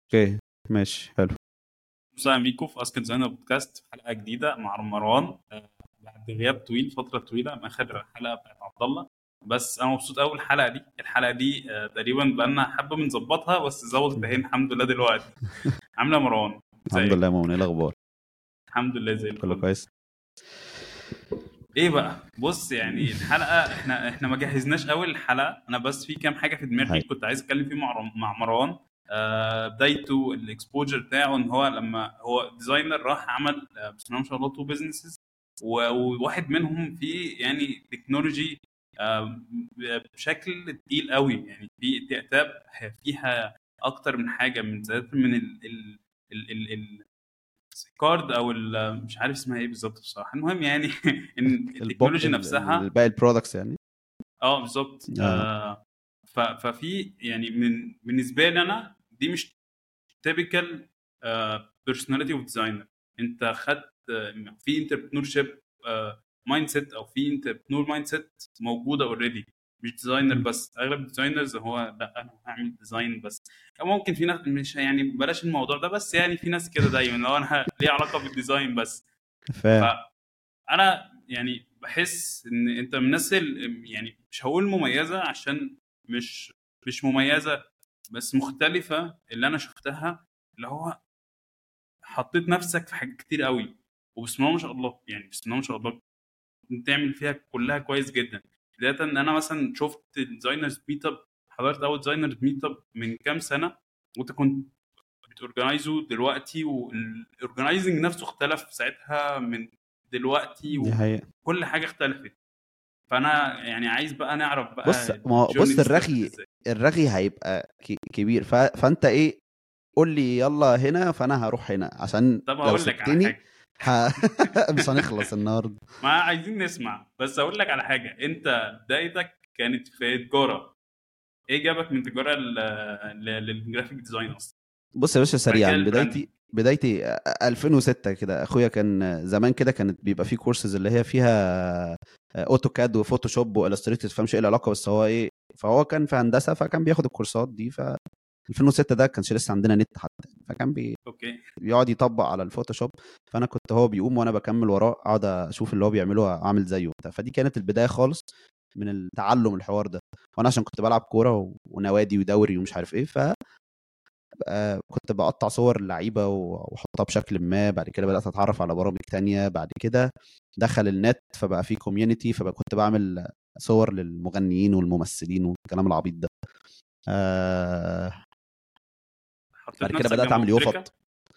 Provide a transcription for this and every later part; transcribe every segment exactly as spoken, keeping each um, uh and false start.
اوكي ماشي حلو. مساء بيكم في اسك ديزاينر بودكاست في حلقه جديده مع مروان. آه، بعد غياب طويل، فتره طويله من اخر حلقه بتاعت عبد الله. بس انا مبسوط قوي الحلقه دي الحلقه دي آه، تقريبا بقالنا حبه بنظبطها، بس ظبطت اهي الحمد لله دلوقتي. عامله مروان الحمد لله ازيك؟ يا مؤمن، ايه الاخبار؟ الحمد لله زي كله الفل. كويس. ايه بقى، بص يعني الحلقه احنا احنا ما جهزناش قوي الحلقه، انا بس في كام حاجه في دماغي هاي. كنت عايز اتكلم فيه مع مع مروان. آه، بدايته الاكسبوجر بتاعه ان هو لما هو ديزاينر راح عمل آه، بسم الله ما شاء الله تو بزنسز، وواحد منهم في يعني تكنولوجي آه، بشكل تقيل قوي، يعني في تقتاب فيها اكتر من حاجه، من ذات من ال ال ال ال ال كارد او ال- مش عارف اسمها ايه بالظبط بصراحه، المهم يعني ان البوك التكنولوجي ال- ال- نفسها. باقي البرودكتس يعني. اه بالظبط. اه آه ف- ففي يعني من بالنسبه لي انا دي مش تيبيكال بيرسوناليتي اوف ديزاينر. انت خدت آه، في انتربرنور شيب مايند سيت، او في انتربرنور مايند سيت موجوده اوريدي، مش ديزاينر بس. اغلب الديزاينرز هو لا انا هعمل ديزاين بس، أو ممكن في ناس مش يعني بلاش الموضوع ده، بس يعني في ناس كده دايما لو انا ليه علاقه بالديزاين بس. فاهم. فانا يعني بحس ان انت من الناس ال- يعني مش هقول مميزه عشان مش مش مميزه، بس مختلفه اللي انا شفتها، اللي هو حطيت نفسك في حاجات كتير قوي، وبسم الله ما شاء الله، يعني بسم الله ما شاء الله بتعمل فيها كلها كويس جدا. بدايه ان انا مثلا شفت ديزاينرز ميت اب، حضرت اول ديزاينرز ميت اب من كام سنه، وانت كنت بتورجنايزه دلوقتي، والاورجنايزنج نفسه اختلف ساعتها من دلوقتي، دي حقيقة. وكل حاجه اختلفت. فانا يعني عايز بقى نعرف بص، بقى ما هو- الجورني بص دي ستارتت الرغي ازاي. الرغي هيبقى ك- كبير ف... فانت ايه؟ قول لي يلا هنا فانا هروح هنا، عشان طب لو هقول لك على سبتني حاجه. ه... مش هنخلص النهارده. ما عايزين نسمع، بس اقول لك على حاجه. انت بدايتك كانت في تجاره، ايه جابك من تجاره ل- ل- للجرافيك ديزاين اصلا؟ بص يا باشا، وبعد سريعا كده البراندنج. بدايتي بدايتي ألفين وستة كده. اخويا كان زمان كده كانت بيبقى فيه كورسز اللي هي فيها اوتوكاد وفوتوشوب والستريتور، فهمش ايه العلاقه، بس هو ايه، فهو كان في هندسه فكان بياخد الكورسات دي. ف ألفين وستة ده كانش لسه عندنا نت حتى، فكان بي... اوكي. بيقعد يطبق على الفوتوشوب. فانا كنت هو بيقوم وانا بكمل وراه، اقعد اشوف اللي هو بيعمله اعمل زيه وبتاع. فدي كانت البدايه خالص من التعلم الحوار ده. وانا عشان كنت بلعب كوره و- ونوادي ودوري ومش عارف ايه، ف آه، كنت بقطع صور اللعيبه و- واحطها بشكل ما. بعد كده بدات اتعرف على برامج تانية. بعد كده دخل النت فبقى في كوميونتي، فبقى كنت بعمل صور للمغنيين والممثلين والكلام العبيط ده. آه، بعد حطيت كده نفسك بدات جنب اعمل ابو تريكه. يوفط.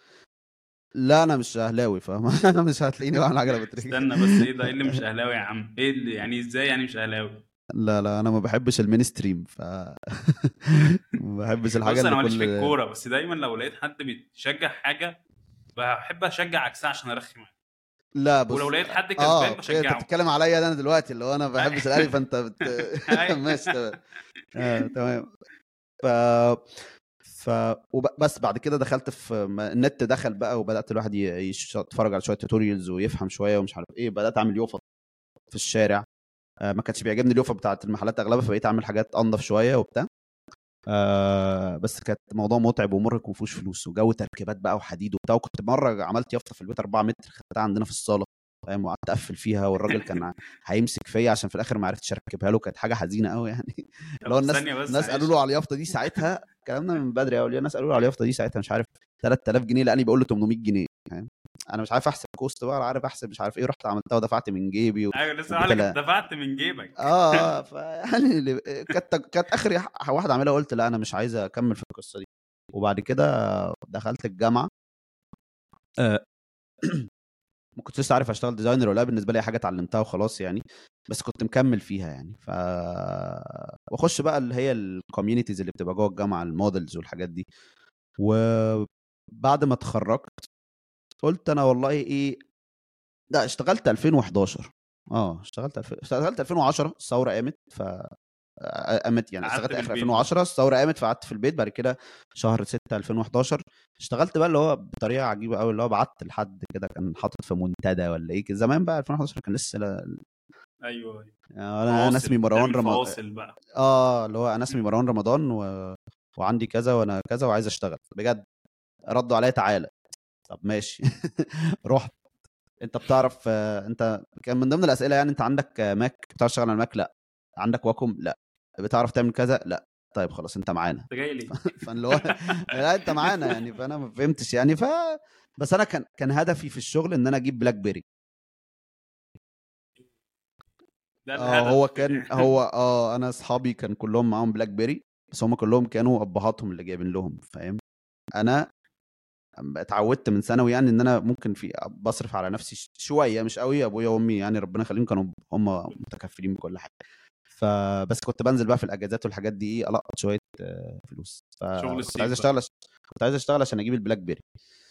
لا انا مش اهلاوي، فانا مش هتلاقيني بعمل عجله بتريكه. استنى بس، ايه ده؟ ايه اللي مش اهلاوي يا عم؟ ايه اللي يعني ازاي يعني مش اهلاوي؟ لا لا، انا ما بحبش المين ستريم، ف ما بحبش الحاجه بص اللي انا ماليش في كل. الكوره، بس دايما لو لقيت حد بيشجع حاجه بحب اشجع عكسها عشان ارخم عليه. لا ولو بص. لقيت حد اه كسبان اوكي، انت بشجعه. بتتكلم عليا انا دلوقتي اللي هو انا ما بحبش الاهلي، فانت بت... أي. ماشي تمام. آه، تمام. ف ف وب... بس بعد كده دخلت في م- النت، دخل بقى وبدات الواحد ي- يش- يتفرج على شويه توتوريالز ويفهم شويه ومش عارف ايه. بدات اعمل يوفط في الشارع. آه، ما كانش بيعجبني اليوفط بتاعت المحلات اغلبها، فبقيت اعمل حاجات انضف شويه وبتاع. آه بس كانت موضوع متعب ومرهق ومفيهوش فلوس وجو تركيبات بقى وحديد وبتاع. وكنت مره عملت يافطه في البيت أربعة متر، خدتها عندنا في الصاله، فاهم، وقعدت اقفل فيها والراجل كان ع- هيمسك فيا عشان في الاخر ما عرفتش اركبها له. كانت حاجه حزينه قوي يعني. اللي هو طب الناس ثانيه بس الناس قالوا معلش. له على اليافطه دي ساعتها، كلامنا من بدري قوي، الناس قالوا له على اليافطه دي ساعتها مش عارف ثلاثة آلاف جنيه، لاني بقول له ثمانمائة جنيه، فاهم. انا مش عارف احسب كوست بقى، ولا عارف احسب مش عارف ايه، رحت عملتها ودفعت من جيبي و... ايوه لسه وجيت قال لك ألا... دفعت من جيبك. اه اه فيعني اللي- كانت كانت اخر ح- واحده اعملها، قلت لا انا مش عايز اكمل في القصه دي. وبعد كده دخلت الجامعه. آه، ما كنتش لسه عارف اشتغل ديزاينر ولا لا، بالنسبه لي حاجه اتعلمتها وخلاص يعني. بس كنت مكمل فيها يعني. ف واخش بقى اللي هي الكوميونيتيز اللي بتبقى جوه الجامعه، المودلز والحاجات دي. وبعد ما اتخرجت قلت انا والله ايه، لا اشتغلت ألفين وحداشر. اه اشتغلت الف... اشتغلت ألفين وعشرة، الثوره قامت. ف قامت يعني، قعدت اشتغلت اخر بالبيت بقى. ألفين وعشرة، الثوره قامت فقعدت في البيت. بعد كده شهر ستة ألفين وحداشر اشتغلت بقى اللي هو بطريقه عجيبه قوي، اللي هو بعت لحد كده كان حاطط في منتدى ولا ايه كده زمان بقى. ألفين وحداشر كان لسه لا... ايوه أيوة. يعني انا انا اسمي فواصل مروان تعمل رم... فواصل بقى. اه اللي هو انا اسمي مروان رمضان و... وعندي كذا وانا كذا وعايز اشتغل بجد. ردوا عليا تعالى. طب ماشي. رحت. انت بتعرف آه، انت كان من ضمن الاسئله يعني انت عندك آه، ماك، بتعرف تشتغل على الماك؟ لا. عندك واكوم؟ لا. بتعرف تعمل كذا؟ لا. طيب خلاص انت معانا. انت جاي لي فاللي هو لا انت معانا يعني. فانا ما فهمتش يعني. ف بس انا كان كان هدفي في الشغل ان انا اجيب بلاك بيري. ده اه هو الهدف. كان هو اه انا اصحابي كان كلهم معاهم بلاك بيري، بس هم كلهم كانوا ابهاتهم اللي جايبين لهم، فاهم؟ انا اتعودت من ثانوي يعني ان انا ممكن في بصرف على نفسي ش- شويه، مش قوي. ابويا وامي يعني ربنا يخليهم كانوا هم متكفلين بكل حاجه. فبس كنت بنزل بقى في الاجازات والحاجات دي ايه القط شويه آه، فلوس. شغل فكنت عايز الصيف بقى. اشتغل عش... كنت عايز اشتغل عشان اجيب البلاك بيري.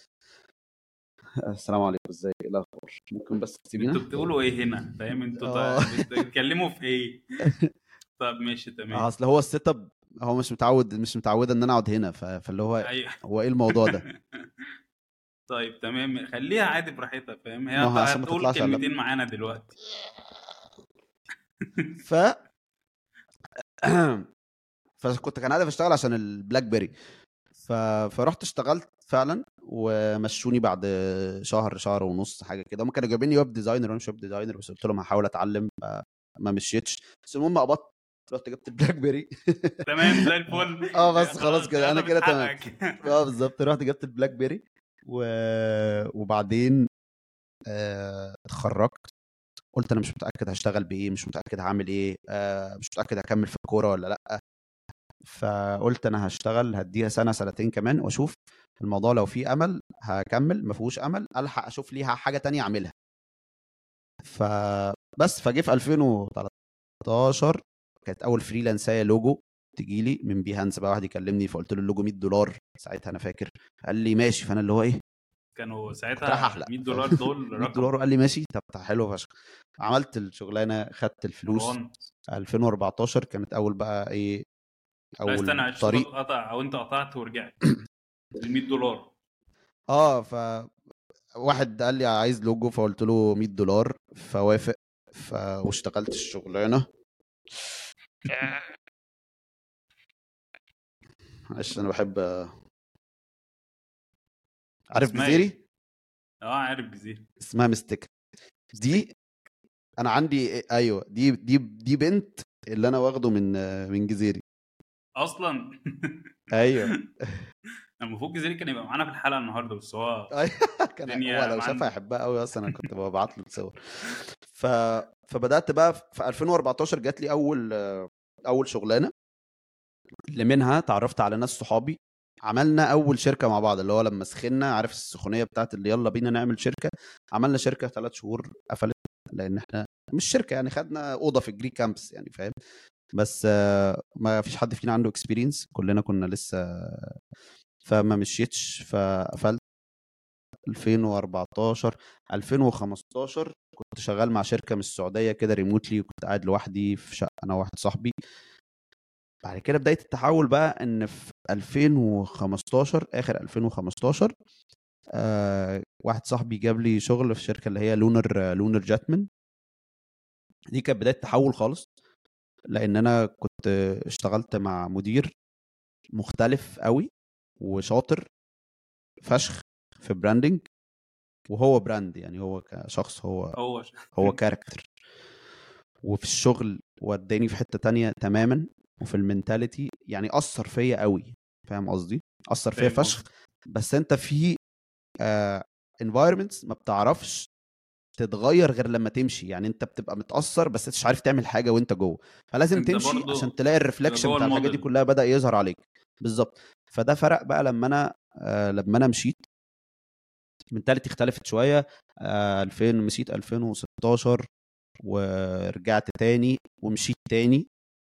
السلام عليكم، ازيك، ايه الاخبار؟ ممكن بس انتوا تسيبينا؟ بتقولوا ايه هنا؟ فاهم انتوا اه. طيب بتتكلموا في ايه؟ طب ماشي تمام. اصل هو السيت اب، هو مش متعود مش متعود ان انا اقعد هنا. ف... فاللي هو ايوه. هو ايه الموضوع ده؟ طيب تمام، خليها عادي براحتها، فاهم؟ هي ما هت- هو عشان ما هتقول تطلعش على كلمتين اللاب. معانا دلوقتي. ف فكنت كان هدفي اشتغل عشان البلاك بيري. ف... فرحت اشتغلت فعلا ومشوني بعد شهر شهر ونص حاجه كده. هم كانوا جايبيني ويب ديزاينر وانا مش ويب ديزاينر، بس قلت لهم هحاول اتعلم. ف... ما مشيتش. بس المهم قبضت، رحت جبت البلاك بيري. تمام زي الفل. اه يا بس خلاص خلاص كده انا الهدف كده تمام. اتحقق. اه بالظبط، رحت جبت البلاك بيري و... وبعدين آه، اتخرجت. قلت انا مش متاكد هشتغل بايه، مش متاكد هعمل ايه، آه، مش متاكد هكمل في الكوره ولا لا. فقلت انا هشتغل، هديها سنه سنتين كمان واشوف الموضوع. لو في امل هكمل، ما فيهوش امل الحق اشوف ليها حاجه تانية اعملها. فبس فجه في ألفين وتلتاشر كانت اول فريلانسايه لوجو تجي لي من بيهانس بقى. واحد يكلمني فقلت له اللوجو مية دولار ساعتها انا فاكر. قال لي ماشي. فانا اللي هو ايه، كانوا كنت رايح ساعتها احلق، مية فاهم؟ دولار دول مية دولار. رقم. وقال لي ماشي. طب حلو فشخ. عملت الشغلانه، خدت الفلوس. مروان، ألفين وأربعتاشر كانت اول بقى ايه، لا استنى، اول الشغل طريق. اتقطع او انت قطعت ورجعت ال مية دولار؟ اه ف واحد قال لي عايز لوجو فقلت له مية دولار فوافق. ف... واشتغلت الشغلانه. معلش انا بحب. عارف اسمها ايه؟ جزيري؟ اه عارف جزيرة. اسمها مستك. دي انا عندي ايوه، دي دي دي بنت اللي انا واخده من من جزيري. اصلا. ايوه. المفروض جزيرة كان يبقى معانا في الحلقة النهاردة، بس هو أيوة. كان هو الدنيا لو ما شافها عنده. يحبها قوي اصلا. انا كنت ببعت له صور. ف فبدات بقى في ألفين وأربعتاشر جات لي اول اول شغلانه اللي منها تعرفت على ناس صحابي. عملنا اول شركه مع بعض، اللي هو لما سخنا، عارف السخونيه بتاعت اللي يلا بينا نعمل شركه. عملنا شركه ثلاث شهور قفلت لان احنا مش شركه يعني، خدنا اوضه في الجري كامبس يعني، فاهم؟ بس آه، ما فيش حد فينا عنده اكسبيرينس، كلنا كنا لسه. فما مشيتش فقفلت. ألفين وأربعتاشر ألفين وخمستاشر كنت شغال مع شركه من السعوديه كده ريموتلي، وكنت قاعد لوحدي في شقه انا وواحد صاحبي. بعد كده بدايه التحول بقى ان في ألفين وخمستاشر اخر ألفين وخمستاشر آه واحد صاحبي جاب لي شغل في شركه اللي هي لونر لونر جاتمن. دي كانت بدايه التحول خالص، لان انا كنت اشتغلت مع مدير مختلف قوي وشاطر فشخ في براندنج. وهو براند يعني، هو كشخص، هو هو هو كاركتر. وفي الشغل وداني في حتة تانية تماما. وفي المينتاليتي يعني أثر فيا قوي، فاهم قصدي؟ أثر فيا فاهم فشخ. قصدي. بس أنت في آه environments ما بتعرفش تتغير غير لما تمشي. يعني انت بتبقى متأثر بس انت مش عارف تعمل حاجة وانت جوه. فلازم انت تمشي عشان برضو تلاقي تبقى الريفلكشن جوه بتاع الحاجة دي الموديل. كلها بدأ يظهر عليك. بالظبط. فده فرق بقى لما انا آه لما انا مشيت منتاليتي اختلفت شوية. آه ألفين مشيت ألفين وستاشر ورجعت تاني ومشيت تاني.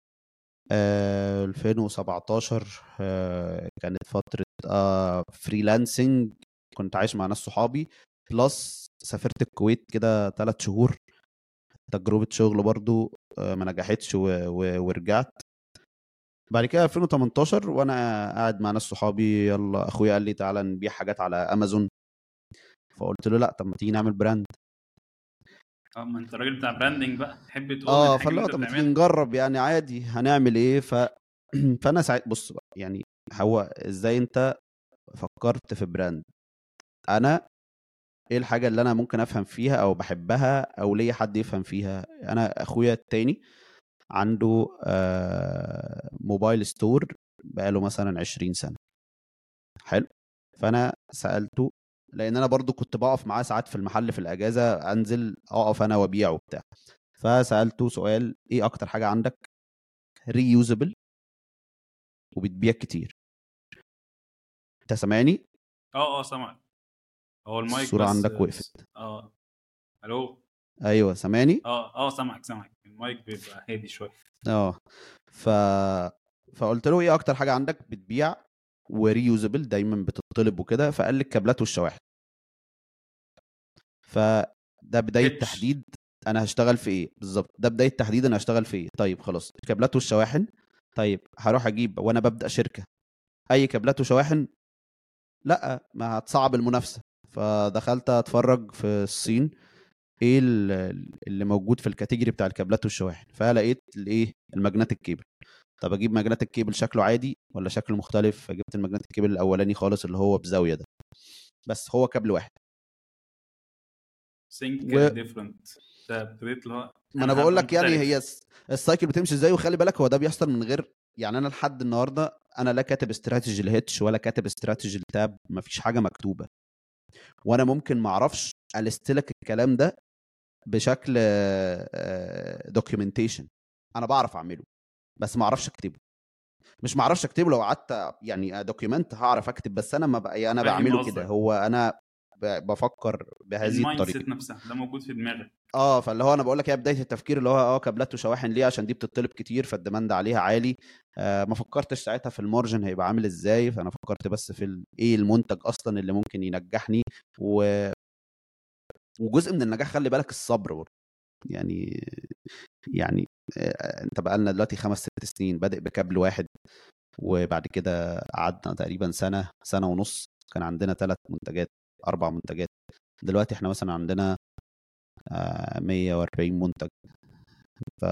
آه ألفين وسبعتاشر آه كانت فترة آه فريلانسنج. كنت عايش مع ناس صحابي بلس سافرت الكويت كده ثلاث شهور. تجربة شغل برضو آه ما نجحتش و... و... ورجعت. بعد كده ألفين وتمنتاشر وانا قاعد مع ناس صحابي، يلا اخويا قال لي تعالى نبيع حاجات على امازون. فقلت له لا، طب ما تيجي نعمل براند. اه ما انت راجل بتاع براندنج بقى، تحب تقول اه الحاجة اللي فلا انت طب ما تيجي بتعملها. نجرب يعني عادي هنعمل ايه. ف... فانا ساعت بص بقى يعني، هو ازاي انت فكرت في براند انا ايه الحاجه اللي انا ممكن افهم فيها او بحبها او ليا حد يفهم فيها. انا اخويا التاني عنده آه موبايل ستور بقاله مثلا عشرين سنه. حلو. فانا سالته لان انا برضو كنت بقف معاه ساعات في المحل في الاجازه، انزل اقف انا وابيع وبتاع. فسالته سؤال: ايه اكتر حاجه عندك ريوزبل وبتبيع كتير؟ انت سامعني؟ اه اه سامعك. هو المايك الصوره بس عندك وقفت. اه. الو. ايوه سامعني. اه اه سامعك سامعك، المايك بيبقى هادي شويه. اه ف فقلت له: ايه اكتر حاجه عندك بتبيع وريوزبل دايما بتطلب وكده؟ فقال لي الكابلات والشواحن. فده بدايه هيتش. تحديد انا هشتغل في ايه بالظبط. ده بدايه تحديد انا هشتغل في ايه. طيب خلاص الكابلات والشواحن. طيب هروح اجيب وانا ببدا شركه اي كابلات وشواحن؟ لا، ما هتصعب المنافسه. فدخلت اتفرج في الصين ايه ال- اللي موجود في الكاتيجوري بتاع الكابلات والشواحن. فلقيت الايه الماجنتيك كيبل. طب اجيب ماجنتيك كيبل شكله عادي ولا شكله مختلف؟ فجبت الماجنتيك كيبل الاولاني خالص اللي هو بزاويه ده، بس هو كابل واحد. سينك وما ديفرنت. ده ابتديت اللي هو انا انا بقول هبقى لك يعني هي مختلف. الس- السايكل بتمشي ازاي. وخلي بالك هو ده بيحصل من غير يعني انا لحد النهارده انا لا كاتب استراتيجي الهيتش ولا كاتب استراتيجي التاب، مفيش حاجه مكتوبه. وانا ممكن ما اعرفش الستلك الكلام ده بشكل دوكيومنتيشن. انا بعرف اعمله بس ما اعرفش اكتبه. مش ما اعرفش اكتبه، لو قعدت يعني دوكيومنت هعرف اكتب، بس انا ما بقى انا فاهم بعمله كده. قصدك. هو انا ب- بفكر بهذه المايند الطريقه. سيت نفسها ده موجود في دماغك. اه فاللي هو انا بقول لك هي بدايه التفكير اللي هو اه كابلات وشواحن ليه؟ عشان دي بتطلب كتير فالديماند عليها عالي. آه ما فكرتش ساعتها في المارجن هيبقى عامل ازاي. فانا فكرت بس في ال- ايه المنتج اصلا اللي ممكن ينجحني. و... وجزء من النجاح خلي بالك الصبر برضه. يعني يعني آه انت بقالنا دلوقتي خمس ست سنين بادئ بكابل واحد، وبعد كده قعدنا تقريبا سنة سنة ونص كان عندنا ثلاث منتجات أربع منتجات. دلوقتي احنا مثلا عندنا آه، مية وأربعين منتج. ف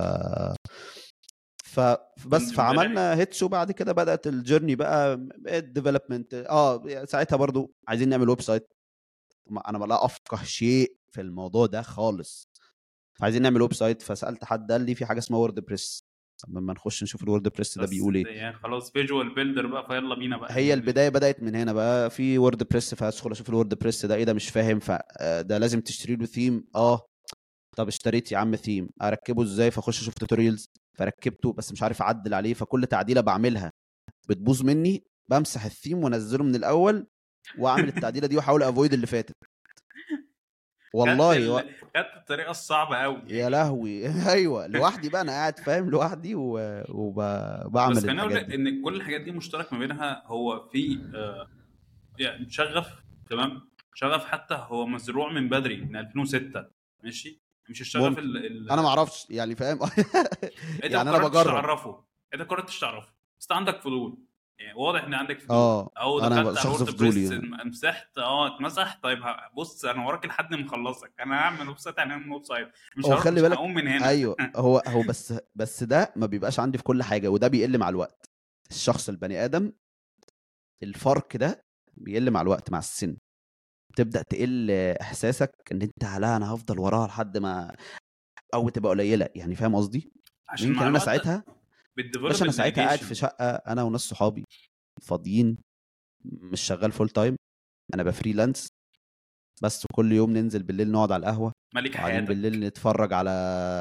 فبس كنت امبارح فعملنا هيتش وبعد كده بدأت الجيرني بقى الديفلوبمنت. اه ساعتها برضو عايزين نعمل ويب سايت. ما- انا لا افقه شيء في الموضوع ده خالص. فعايزين نعمل ويب سايت فسألت حد قال لي في حاجة اسمها وورد بريس. طب لما نخش نشوف الوورد بريس ده بس بيقول ايه. يعني خلاص فيجوال بيلدر بقى، فيلا بينا بقى هي ن- البدايه بدات من هنا بقى في وورد بريس. فادخل اشوف الوورد بريس ده ايه ده مش فاهم. فده لازم تشتري له ثيم. اه طب اشتريت يا عم ثيم اركبه ازاي؟ فاخش اشوف توتوريالز فركبته بس مش عارف اعدل عليه. فكل تعديله بعملها بتبوظ مني. بمسح الثيم وانزله من الاول واعمل التعديله دي واحاول افويد اللي فاتت. خدت والله و... ال... خدت الطريقه الصعبه قوي يا يعني. لهوي ايوه لوحدي بقى انا قاعد فاهم لوحدي وبعمل وب... بس بعمل خليني اقول الحاجات لك دي. ان كل الحاجات دي مشترك ما بينها هو في آه، يعني شغف. تمام. شغف حتى هو مزروع من بدري من ألفين وستة. ماشي. مش الشغف ممكن. ال... انا ما ال... اعرفش يعني فاهم انت ما يعني انا قررتش بجرب. تعرفه. انت ما قررتش تعرفه بس انت عندك فضول. يعني واضح ان عندك فضول، اه او انا دخلت على شخص الورد بريس فضولي. مسحت اه اتمسح. طيب ه- بص انا وراك لحد ما اخلصك. انا هعمل ويب سايت، هنعمل ويب سايت. مش هو هروح، خلي مش بالك هقوم من هنا. ايوه هو هو بس بس ده ما بيبقاش عندي في كل حاجه وده بيقل مع الوقت. الشخص البني ادم الفرق ده بيقل مع الوقت مع السن. تبدا تقل احساسك ان انت لا انا هفضل وراها لحد ما او تبقى قليله يعني فاهم قصدي. عشان ويمكن مع انا الوقت ساعتها بتديفلوب باشا انا ساعتها قاعد في الديليجيشن. شقه انا وناس صحابي فاضيين مش شغال فول تايم. انا بفريلانس بس كل يوم ننزل بالليل نقعد على القهوه ملك وقاعدين بالليل حياتك. نتفرج على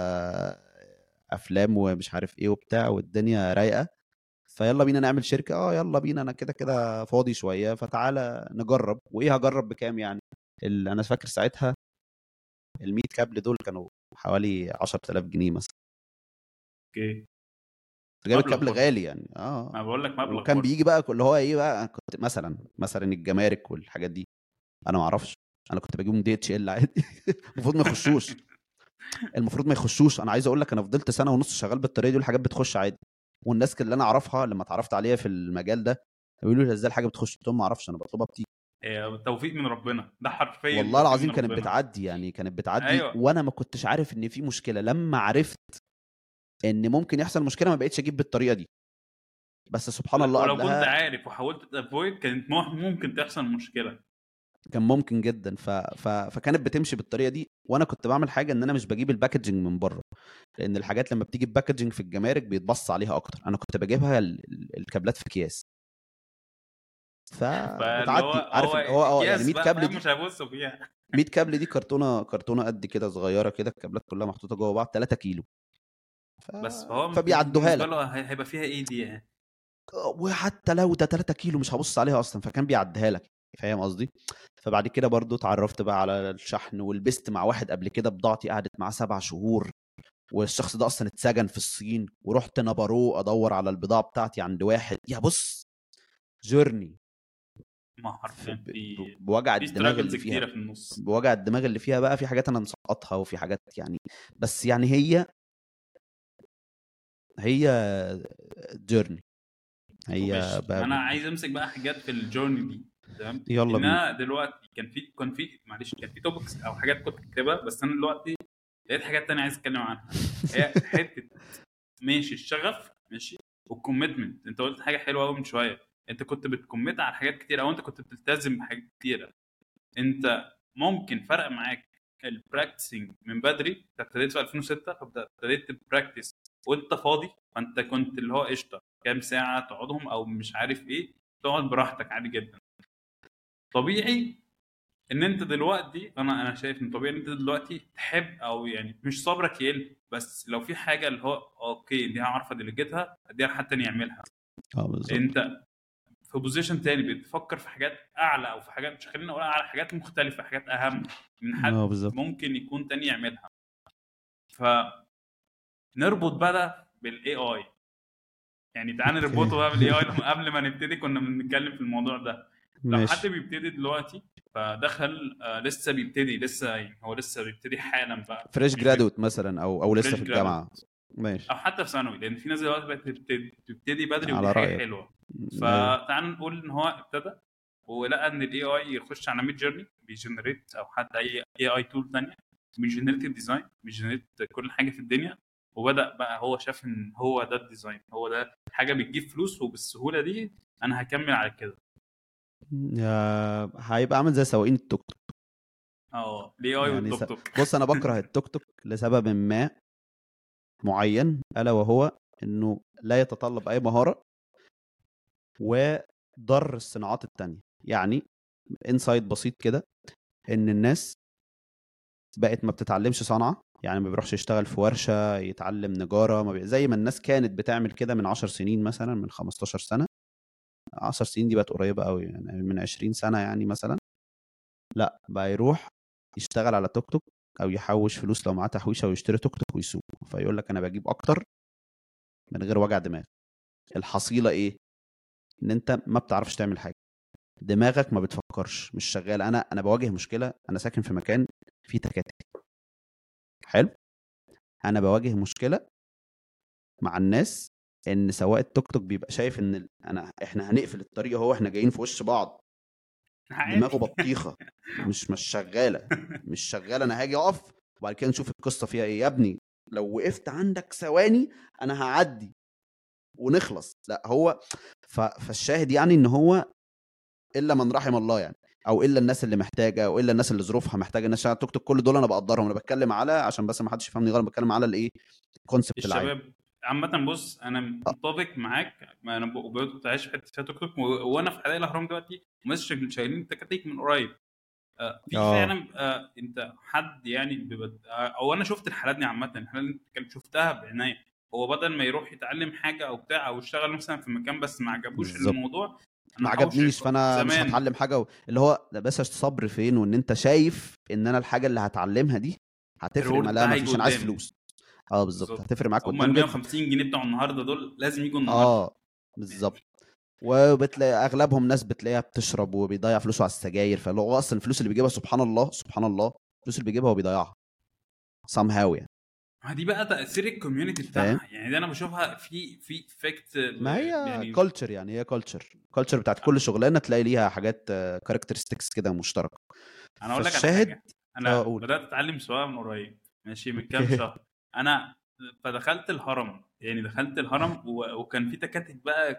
افلام ومش عارف ايه وبتاع والدنيا رايقه. فيلا بينا نعمل شركه. اه يلا بينا انا كده كده فاضي شويه فتعالى نجرب. وايه هجرب بكام يعني؟ ال- انا فاكر ساعتها ال مية كابل دول كانوا حوالي عشرة آلاف جنيه مثلا. اوكي. كنت جايب مبلغ الكابل برضه. غالي يعني اه. ما بقول لك مبلغ وكان برضه. بيجي بقى اللي هو ايه بقى كنت مثلا مثلا الجمارك والحاجات دي انا ما اعرفش. انا كنت بجيبهم دي اتش ال عادي المفروض ما يخشوش. المفروض ما يخشوش. انا عايز اقول لك انا فضلت سنه ونص شغال بالطريقه دي والحاجات بتخش عادي. والناس اللي انا اعرفها لما اتعرفت عليها في المجال ده بيقولوا لي ازاي الحاجه بتخش؟ قلت لهم ما اعرفش انا بطلبها بتيجي. إيه، توفيق من ربنا، ده حرفيا والله توفيق من العظيم كانت ربنا. بتعدي يعني كانت بتعدي ايوه. وانا ما كنتش عارف ان في مشكله. لما عرفت ان ممكن يحصل مشكله ما بقتش اجيب بالطريقه دي. بس سبحان الله ولو كنت قبلها عارف وحاولت تافويد كانت مو- ممكن تحصل مشكله. كان ممكن جدا. ف... ف... فكانت بتمشي بالطريقه دي، وانا كنت بعمل حاجه ان انا مش بجيب الباكجنج من بره، لان الحاجات لما بتيجي بباكجنج في الجمارك بيتبص عليها اكتر. انا كنت بجيبها ال... ال- الكابلات في اكياس، فاللي هو فبتعدي عارف هو ال- هو اه يعني اكياس مية بقى كابل فاهم، دي مش هيبصوا فيها. مية كابل دي كرتونه كرتونه قد كده صغيره كده، الكابلات كلها محطوطه جوه بعض ثلاثة كيلو. ف... بس فهو فبيعدوها بالنسبه لك. له هي- هيبقى فيها ايه دي يعني. وحتى لو ده ثلاثة كيلو مش هبص عليها اصلا، فكان بيعديها لك. فاهم قصدي؟ فبعد كده برضو اتعرفت بقى على الشحن، ولبست مع واحد قبل كده بضاعتي قعدت معاه سبع شهور، والشخص ده اصلا اتسجن في الصين، ورحت نبارو ادور على البضاعه بتاعتي عند واحد. يا بص، جيرني ما حرفيا في بوجع في الدماغ ستراجلز اللي فيها. كتيره في النص. بوجع الدماغ اللي فيها بقى، في حاجات انا مسقطها وفي حاجات يعني، بس يعني هي هي جيرني هي ماشي، بقى. انا عايز امسك بقى حاجات في الجورني دي. تمام. يلا ان بينا. انا دلوقتي كان في كان في معلش كان في توبكس او حاجات كنت كاتبها، بس انا دلوقتي لقيت حاجات تانية عايز اتكلم عنها. هي حته ماشي الشغف ماشي، والكوميتمنت. انت قلت حاجه حلوه قوي من شويه، انت كنت بتكمت على حاجات كتير، او انت كنت بتلتزم بحاجات كتيره. انت ممكن فرق معاك البراكتسنج من بدري. انت ابتديت في ألفين وستة، فابتديت تبراكتس وانت فاضي، فانت كنت اللي هو قشطه كام ساعه تقعدهم او مش عارف ايه، تقعد براحتك عادي جدا. طبيعي ان انت دلوقتي، انا انا شايف ان طبيعي ان انت دلوقتي تحب او يعني مش صبرك يقل، بس لو في حاجه اللي هو اوكي دي هعرف اديليجيتها اديها لحد تاني يعملها. اه بالظبط. انت في بوزيشن تاني بتفكر في حاجات اعلى، او في حاجات مش خلينا نقول على حاجات مختلفه، حاجات اهم من اه حد بالظبط. ممكن يكون تاني يعملها. فنربط بقى بالاي اي، يعني تعال اوكي. نربطه بقى بالاي اي. لما قبل ما نبتدي كنا بنتكلم في الموضوع ده. لو حد ماشي. بيبتدي دلوقتي فدخل آه لسه بيبتدي، لسه يعني هو لسه بيبتدي حالا بقى، فريش مش بيبتدي جرادويت مثلا، او او لسه فريش في جرادويت، الجامعه. ماشي. او حتى في ثانوي، لان في ناس دلوقتي بقت تبتدي, تبتدي بدري، ودي على حاجه رايك. حلوه. ايوه. فتعال نقول ان هو ابتدى ولقى ان الاي اي يخش على ميد جيرني بيجنريت، او حتى اي اي اي تول ثانيه بيجنريت الديزاين، بيجنريت كل حاجه في الدنيا. وبدا بقى هو شاف ان هو ده الديزاين، هو ده حاجه بتجيب فلوس وبالسهوله دي، انا هكمل على كده. يا- هيبقى عامل زي سواقين التوك توك. اه الاي اي يعني س... والتوك توك. بص، انا بكره التوك توك لسبب ما معين، الا وهو انه لا يتطلب اي مهاره، وضر الصناعات التانية. يعني انسايت بسيط كده، ان الناس بقت ما بتتعلمش صنعة، يعني ما بيروحش يشتغل في ورشة يتعلم نجارة، ما بي... زي ما الناس كانت بتعمل كده من عشر سنين مثلا، من خمستاشر سنة. عشر سنين دي بقت قريبة قوي، يعني من عشرين سنة يعني مثلا. لا، بقى يروح يشتغل على توك توك، او يحوش فلوس لو معاه تحويشة ويشتري توك توك ويسوق، فيقول لك انا بجيب اكتر من غير وجع دماغ. الحصيلة ايه؟ ان انت ما بتعرفش تعمل حاجة، دماغك ما بتفكرش، مش شغال. انا انا بواجه مشكله، انا ساكن في مكان فيه تكاتك. حلو. انا بواجه مشكله مع الناس، ان سواق التوك توك بيبقى شايف ان ال- انا احنا هنقفل الطريق اهو، احنا جايين في وش بعض. دماغه عادي. بطيخه، مش مش شغاله. مش شغاله. انا هاجي اقف وبعد كده نشوف القصه فيها ايه. يا ابني لو وقفت عندك ثواني انا هعدي ونخلص. لا هو ف... فالشاهد يعني ان هو الا من رحم الله يعني، او الا الناس اللي محتاجه، او الا الناس اللي ظروفها محتاجه الناس على التوك توك. كل دول انا بقدرهم. انا بتكلم على، عشان بس ما حدش يفهمني غلط، بتكلم على الايه، الكونسبت العام. الشباب عامة، بص أنا متفق معاك. ما أنا ب- كنت عايش في حتة فيها توك توك، و- وأنا في حدائق الأهرام دلوقتي الناس شايلين شايلين التكاتيك من قريب. آه، في اه فعلا آه، أنت حد يعني بيبقى- آه، أو أنا شفت الحالات دي عامة، الحالات اللي أنت كنت شفتها بعناية. هو بدل ما يروح يتعلم حاجة أو بتاع، أو يشتغل مثلا في مكان بس ما عجبوش بالظبط. الموضوع، ما أنا حوش عجبنيش فانا مش زمان. هتعلم حاجه و... اللي هو ده بس الصبر فين، وان انت شايف ان انا الحاجه اللي هتعلمها دي هتفرق. ما الريورد لا، بتاعها ما هيجي فيش، انا عايز قدام. فلوس. اه بالظبط، بالظبط. هتفرق معاك هما ال قدام جدا. مية وخمسين جنيه بتوع النهارده دول لازم يجوا النهارده. اه بالظبط. وبتلاقي اغلبهم ناس بتلاقيها بتشرب وبيضيع فلوسه على السجاير، فاللي هو اصلا الفلوس اللي بيجيبها سبحان الله سبحان الله، الفلوس اللي بيجيبها وبيضيعها somehow يعني. ما دي بقى تأثير الكوميونتي فاهم. بتاعها، يعني ده انا بشوفها في في افكت ما هي يعني. كلتشر، يعني هي كلتشر كلتشر بتاعت كل شغلانه، تلاقي ليها حاجات كاركترستكس كده مشتركه. انا اقول لك على فالشاهد. حاجه، اه انا اقول. بدات اتعلم سواقه من قريب ماشي، من كام اوكي. شهر. انا فدخلت الهرم، يعني دخلت الهرم و... وكان في تكاتك بقى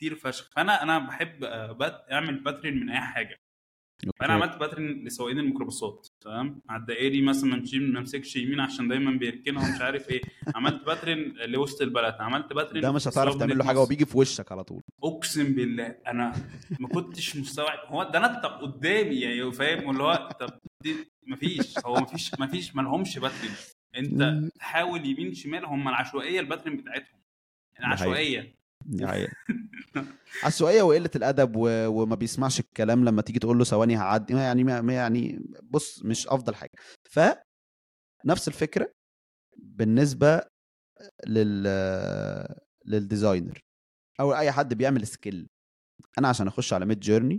كتير فشخ. فانا انا بحب آه، بات اعمل باترن من اي حاجه. فانا اوكي عملت باترن لسواقين الميكروباصات، تمام، على الدائري مثلا ما نمشي ما نمسكش يمين عشان دايما بيركنها ومش عارف ايه. عملت باترن لوسط البلد، عملت باترن ده مش في هتعرف اسواق تعمل له مدينه حاجه نصر. وبيجي في وشك على طول. اقسم بالله انا ما كنتش مستوعب، هو ده انا طب قدامي يعني فاهم اللي هو طب دي مفيش، هو مفيش مفيش ما لهمش باترن. انت مم. تحاول يمين شمال، هم العشوائيه الباترن بتاعتهم دي حقيقة العشوائيه. دي حقيقة عشوائية وقلة الأدب و... وما بيسمعش الكلام لما تيجي تقول له ثواني هعدي، ما يعني ما يعني بص مش أفضل حاجة. فنفس الفكرة بالنسبة لل للديزاينر أو أي حد بيعمل سكيل. أنا عشان أخش على ميد جيرني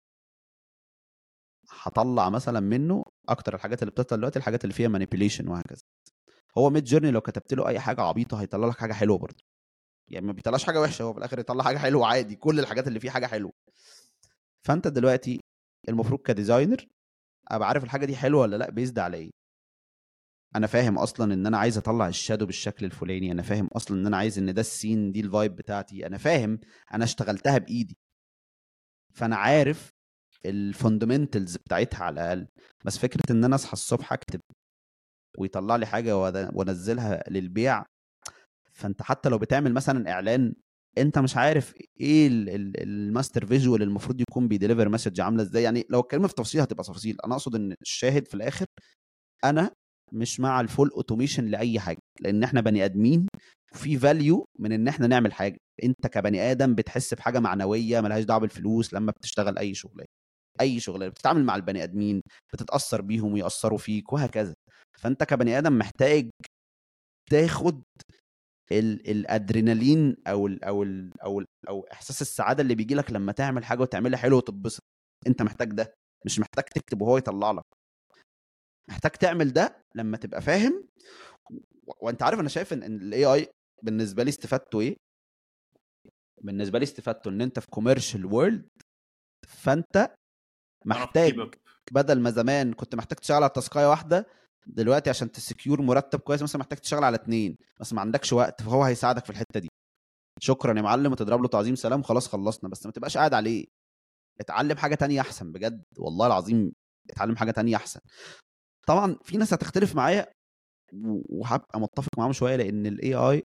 هطلع مثلا منه أكتر الحاجات اللي بتطلع دلوقتي الحاجات اللي فيها مانيبيوليشن وهكذا. هو ميد جيرني لو كتبت له أي حاجة عبيطة هيطلع لك حاجة حلوة برضه، يعني ما بيطلعش حاجة وحشة، هو في الآخر يطلع حاجة حلوة عادي، كل الحاجات اللي فيه حاجة حلوة. فانت دلوقتي المفروض كديزاينر ابقى عارف الحاجه دي حلوه ولا لا بيزد على ايه. انا فاهم اصلا ان انا عايز اطلع الشادو بالشكل الفلاني، انا فاهم اصلا ان انا عايز ان ده السين دي الفايب بتاعتي، انا فاهم انا اشتغلتها بايدي، فانا عارف الفاندمنتالز بتاعتها على الاقل. بس فكره ان انا اصحى الصبح اكتب ويطلع لي حاجه وانزلها للبيع، فانت حتى لو بتعمل مثلا اعلان انت مش عارف ايه الماستر فيجوال المفروض يكون بيديليفر مسج عامله ازاي. يعني لو اتكلمنا في تفاصيل هتبقى تفاصيل، انا اقصد ان الشاهد في الاخر انا مش مع الفول اوتوميشن لاي حاجه، لان احنا بني ادمين وفي فاليو من ان احنا نعمل حاجه. انت كبني ادم بتحس بحاجه معنويه ملهاش دعوه بالفلوس لما بتشتغل اي شغلانه، اي شغلانه بتتعامل مع البني ادمين بتتاثر بيهم ويأثروا فيك وهكذا. فانت كبني ادم محتاج تاخد ال الادرينالين او ال او ال او ال او احساس السعاده اللي بيجي لك لما تعمل حاجه وتعملها حلو وتتبسط. انت محتاج ده، مش محتاج تكتب وهو يطلع لك، محتاج تعمل ده لما تبقى فاهم. وانت عارف انا شايف ان الاي اي بالنسبه لي استفادته ايه. بالنسبه لي استفادته ان انت في كوميرشال وورلد، فانت محتاج بدل ما زمان كنت محتاج تشتغل على تاسكايه واحده، دلوقتي عشان تسكيور مرتب كويس مثلا محتاج تشتغل على اتنين بس ما عندكش وقت، فهو هيساعدك في الحته دي. شكرا يا معلم وتضرب له تعظيم سلام خلاص خلصنا، بس ما تبقاش قاعد عليه. اتعلم حاجه تانية احسن بجد والله العظيم، اتعلم حاجه تانية احسن. طبعا في ناس هتختلف معايا وهبقى متفق معاهم شويه، لان الاي اي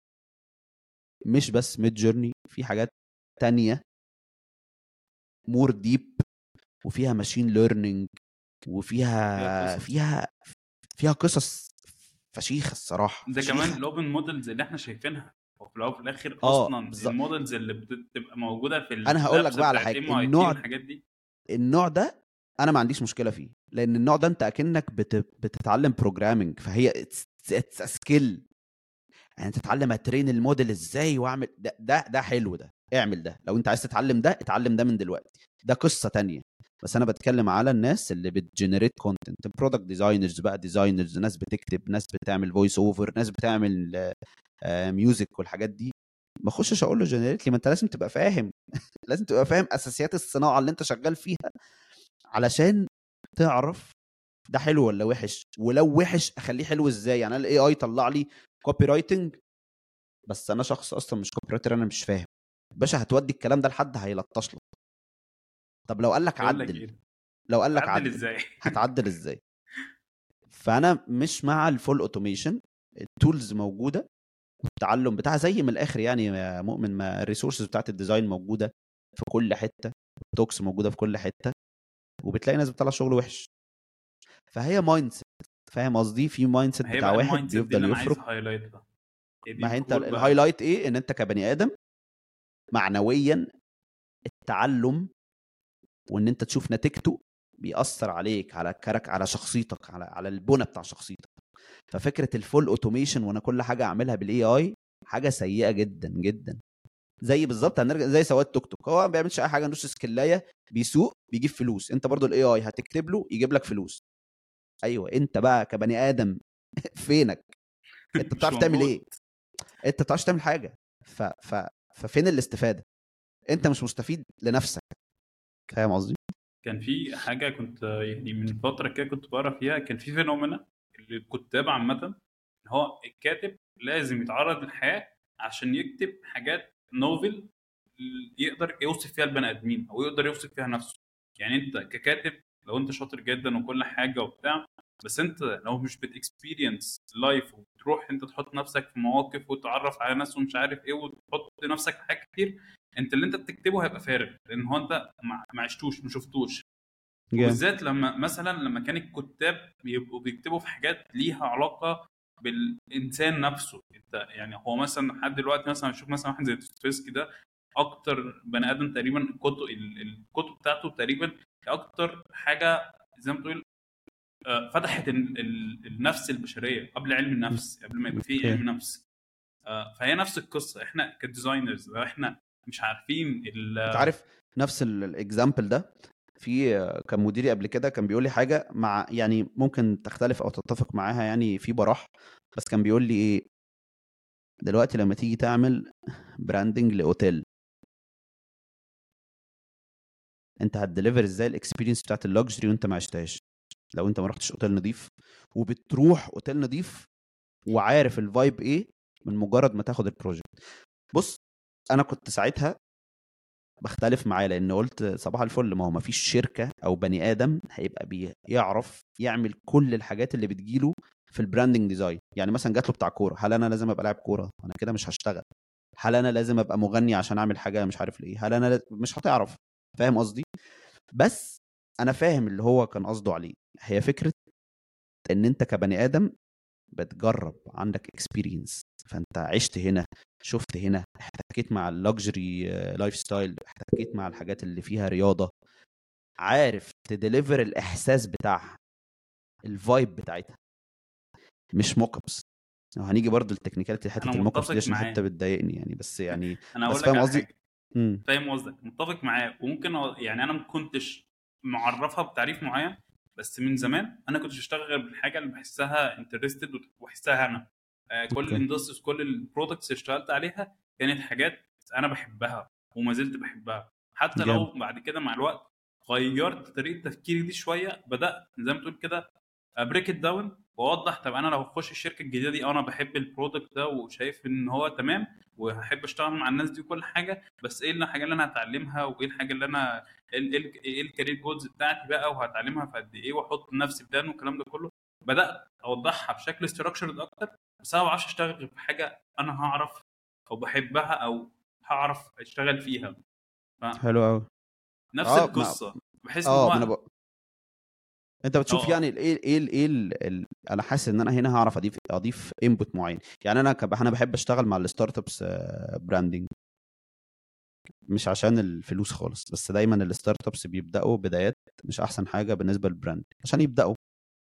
مش بس ميد جيرني، في حاجات تانية مور ديب وفيها ماشين ليرنينج وفيها فيها فيها قصص فشيخ الصراحه ده كمان فشيخ. الاوبن مودلز اللي احنا شايفينها، وفي الاول وفي الاخر اه اصلا بالظبط. المودلز اللي بتبقى موجوده في انا هقول لك اللابس بقى على بتاعت حاجه، ام اي تي النوع والحاجات دي. النوع ده انا ما عنديش مشكله فيه، لان النوع ده انت اكنك بت... بتتعلم بروجرامنج، فهي اتس سكيل. يعني تتعلم اترين الموديل ازاي واعمل ده ده ده حلو، ده اعمل ده لو انت عايز تتعلم ده، اتعلم ده من دلوقتي، ده قصه تانية. بس انا بتكلم على الناس اللي بتجنريت كونتنت، برودكت ديزاينرز بقى، ديزاينرز، ناس بتكتب، ناس بتعمل فويس اوفر، ناس بتعمل ميوزك والحاجات دي. ما اخشش اقول له جنريت لي، ما انت لازم تبقى فاهم لازم تبقى فاهم اساسيات الصناعه اللي انت شغال فيها علشان تعرف ده حلو ولا وحش، ولو وحش اخليه حلو ازاي. يعني الاي اي طلع لي كوبي رايتنج بس انا شخص اصلا مش كوبي رايتر، انا مش فاهم باشا، هتودي الكلام ده لحد هيلطش لك. طب لو قال لك يقول لك عدل، ايه لو قال لك تعدل عدل ازاي؟ هتعدل ازاي؟ فانا مش مع الفول اوتوميشن. التولز موجوده والتعلم بتاعها زي من الاخر يعني يا مؤمن، ما الريسورسز بتاعت الديزاين موجوده في كل حته، التوكس موجوده في كل حته، وبتلاقي ناس بتطلع شغل وحش. فهي مايند سيت، فاهم قصدي؟ في مايند سيت هي بتاع بقى واحد المايند سيت دي اللي بيفضل انا عايز يفرك. هايلايتها، هي دي ما هي انت الكور بقى. الهايلايت ايه؟ ان انت كبني ادم معنويا التعلم وان انت تشوف نتيجته بيأثر عليك، على كارك، على شخصيتك، على على البنى بتاع شخصيتك. ففكره الفول اوتوميشن وانا كل حاجه اعملها بالاي اي حاجه سيئه جدا جدا. زي بالظبط هنرجع زي سواق التوك توك، هو ما بيعملش اي حاجه، نص سكلايه بيسوق بيجيب فلوس. انت برضو الاي اي هتكتب له يجيب لك فلوس. ايوه انت بقى كبني ادم فينك؟ انت مش بتعرف تعمل موجود. ايه؟ انت ما بتعرفش تعمل حاجه. ف... ف... ففين الاستفاده؟ انت مش مستفيد لنفسك. فاهم قصدي؟ كان في حاجه كنت يعني من فتره كده كنت بقرا فيها، كان في فينومينا الكتاب عامه ان هو الكاتب لازم يتعرض للحياه عشان يكتب حاجات نوفل يقدر يوصف فيها البني ادمين او يقدر يوصف فيها نفسه. يعني انت ككاتب لو انت شاطر جدا وكل حاجه وبتاع، بس انت لو مش بتكسبيرينس لايف وتروح انت تحط نفسك في مواقف وتتعرف على ناس ومش عارف ايه وتحط نفسك في حاجات كتير، انت اللي انت بتكتبه هيبقى فارغ، لان هو انت ما ما عشتوش ما شفتوش. جامد. وبالذات لما مثلا لما كان الكتاب بيبقوا بيكتبوا في حاجات ليها علاقه بالانسان نفسه. انت يعني هو مثلا لحد دلوقتي مثلا اشوف مثلا واحد زي دوستويفسكي ده، اكتر بني ادم تقريبا الكتب الكتب بتاعته تقريبا اكتر حاجه زي ما تقول آه، فتحت ال- ال- النفس البشريه قبل علم النفس، قبل ما يبقى فيه اوكي. علم نفس. آه، فهي نفس القصه، احنا كديزاينرز لو احنا مش عارفين انت ال- عارف نفس الاكزامبل ده، في كان مديري قبل كده كان بيقول لي حاجه، مع يعني ممكن تختلف او تتفق معاها يعني في براح، بس كان بيقول لي ايه، دلوقتي لما تيجي تعمل براندنج لاوتيل، انت هتديليفر ازاي الاكسبيرينس بتاعت اللوكسجري وانت ما عشتهاش؟ لو انت ما رحتش اوتيل نظيف وبتروح اوتيل نظيف وعارف الفايب ايه من مجرد ما تاخد البروجكت. بص، انا كنت ساعتها بختلف معاه، لان قلت صباح الفل، ما هو ما فيش شركه او بني ادم هيبقى بيعرف يعمل كل الحاجات اللي بتجيله في البراندنج ديزاين. يعني مثلا جات له بتاع كوره، هل انا لازم ابقى لاعب كوره؟ انا كده مش هشتغل. هل انا لازم ابقى مغني عشان اعمل حاجه مش عارف ليه؟ هل انا لاز... مش هتعرف. فاهم قصدي؟ بس انا فاهم اللي هو كان قصده عليه، هي فكره ان انت كبني ادم بتجرب، عندك اكسبيرينس، فانت عشت هنا، شفت هنا، احتكيت مع اللوكسجري لايف ستايل، احتكيت مع الحاجات اللي فيها رياضه، عارف تديليفر الاحساس بتاعها، الفايب بتاعتها، مش موك ابس. وهنيجي برضو التكنيكاليتي انا حته الموك ابس دي متفق عشان معاه. حته بتضايقني يعني، بس يعني انا بس هقول لك فاهم على قصدي. حاجه، امم فاهم قصدك، متفق معاه. وممكن أ- يعني انا ما كنتش معرفها بتعريف معين، بس من زمان انا كنت بشتغل بالحاجه اللي بحسها انترستد وبحسها انا. آه، كل اوكي. الاندستريز كل البرودكتس اللي اشتغلت عليها كانت حاجات انا بحبها وما زلت بحبها. حتى جامد. لو بعد كده مع الوقت غيرت طريقه تفكيري دي شويه، بدات زي ما تقول كده ابريك ات داون واوضح. طب انا لو هخش الشركه الجديده دي انا بحب البرودكت ده وشايف ان هو تمام وهحب اشتغل مع الناس دي وكل حاجه، بس ايه الحاجه اللي انا هتعلمها وايه الحاجه اللي انا ايه ال- ايه الكارير جولز بتاعتي بقى وهتعلمها في قد ايه واحط لنفسي بلان والكلام ده كله. بدات اوضحها بشكل استراكشرد اكتر، بس انا ما بعرفش اشتغل غير في حاجه انا هعرف او بحبها او هعرف اشتغل فيها. حلو قوي. فنفس اه ما القصه بحيث ان اه ما انا هو بق... انت بتشوف اه يعني ايه ايه ال- ايه ال... ال... انا حاسس ان انا هنا هعرف اضيف اضيف انبوت معين. يعني انا ك... انا بحب اشتغل مع الستارت ابس براندنج، مش عشان الفلوس خالص، بس دايما الستارت ابس بيبداوا بدايات مش احسن حاجه بالنسبه للبراند عشان يبداوا،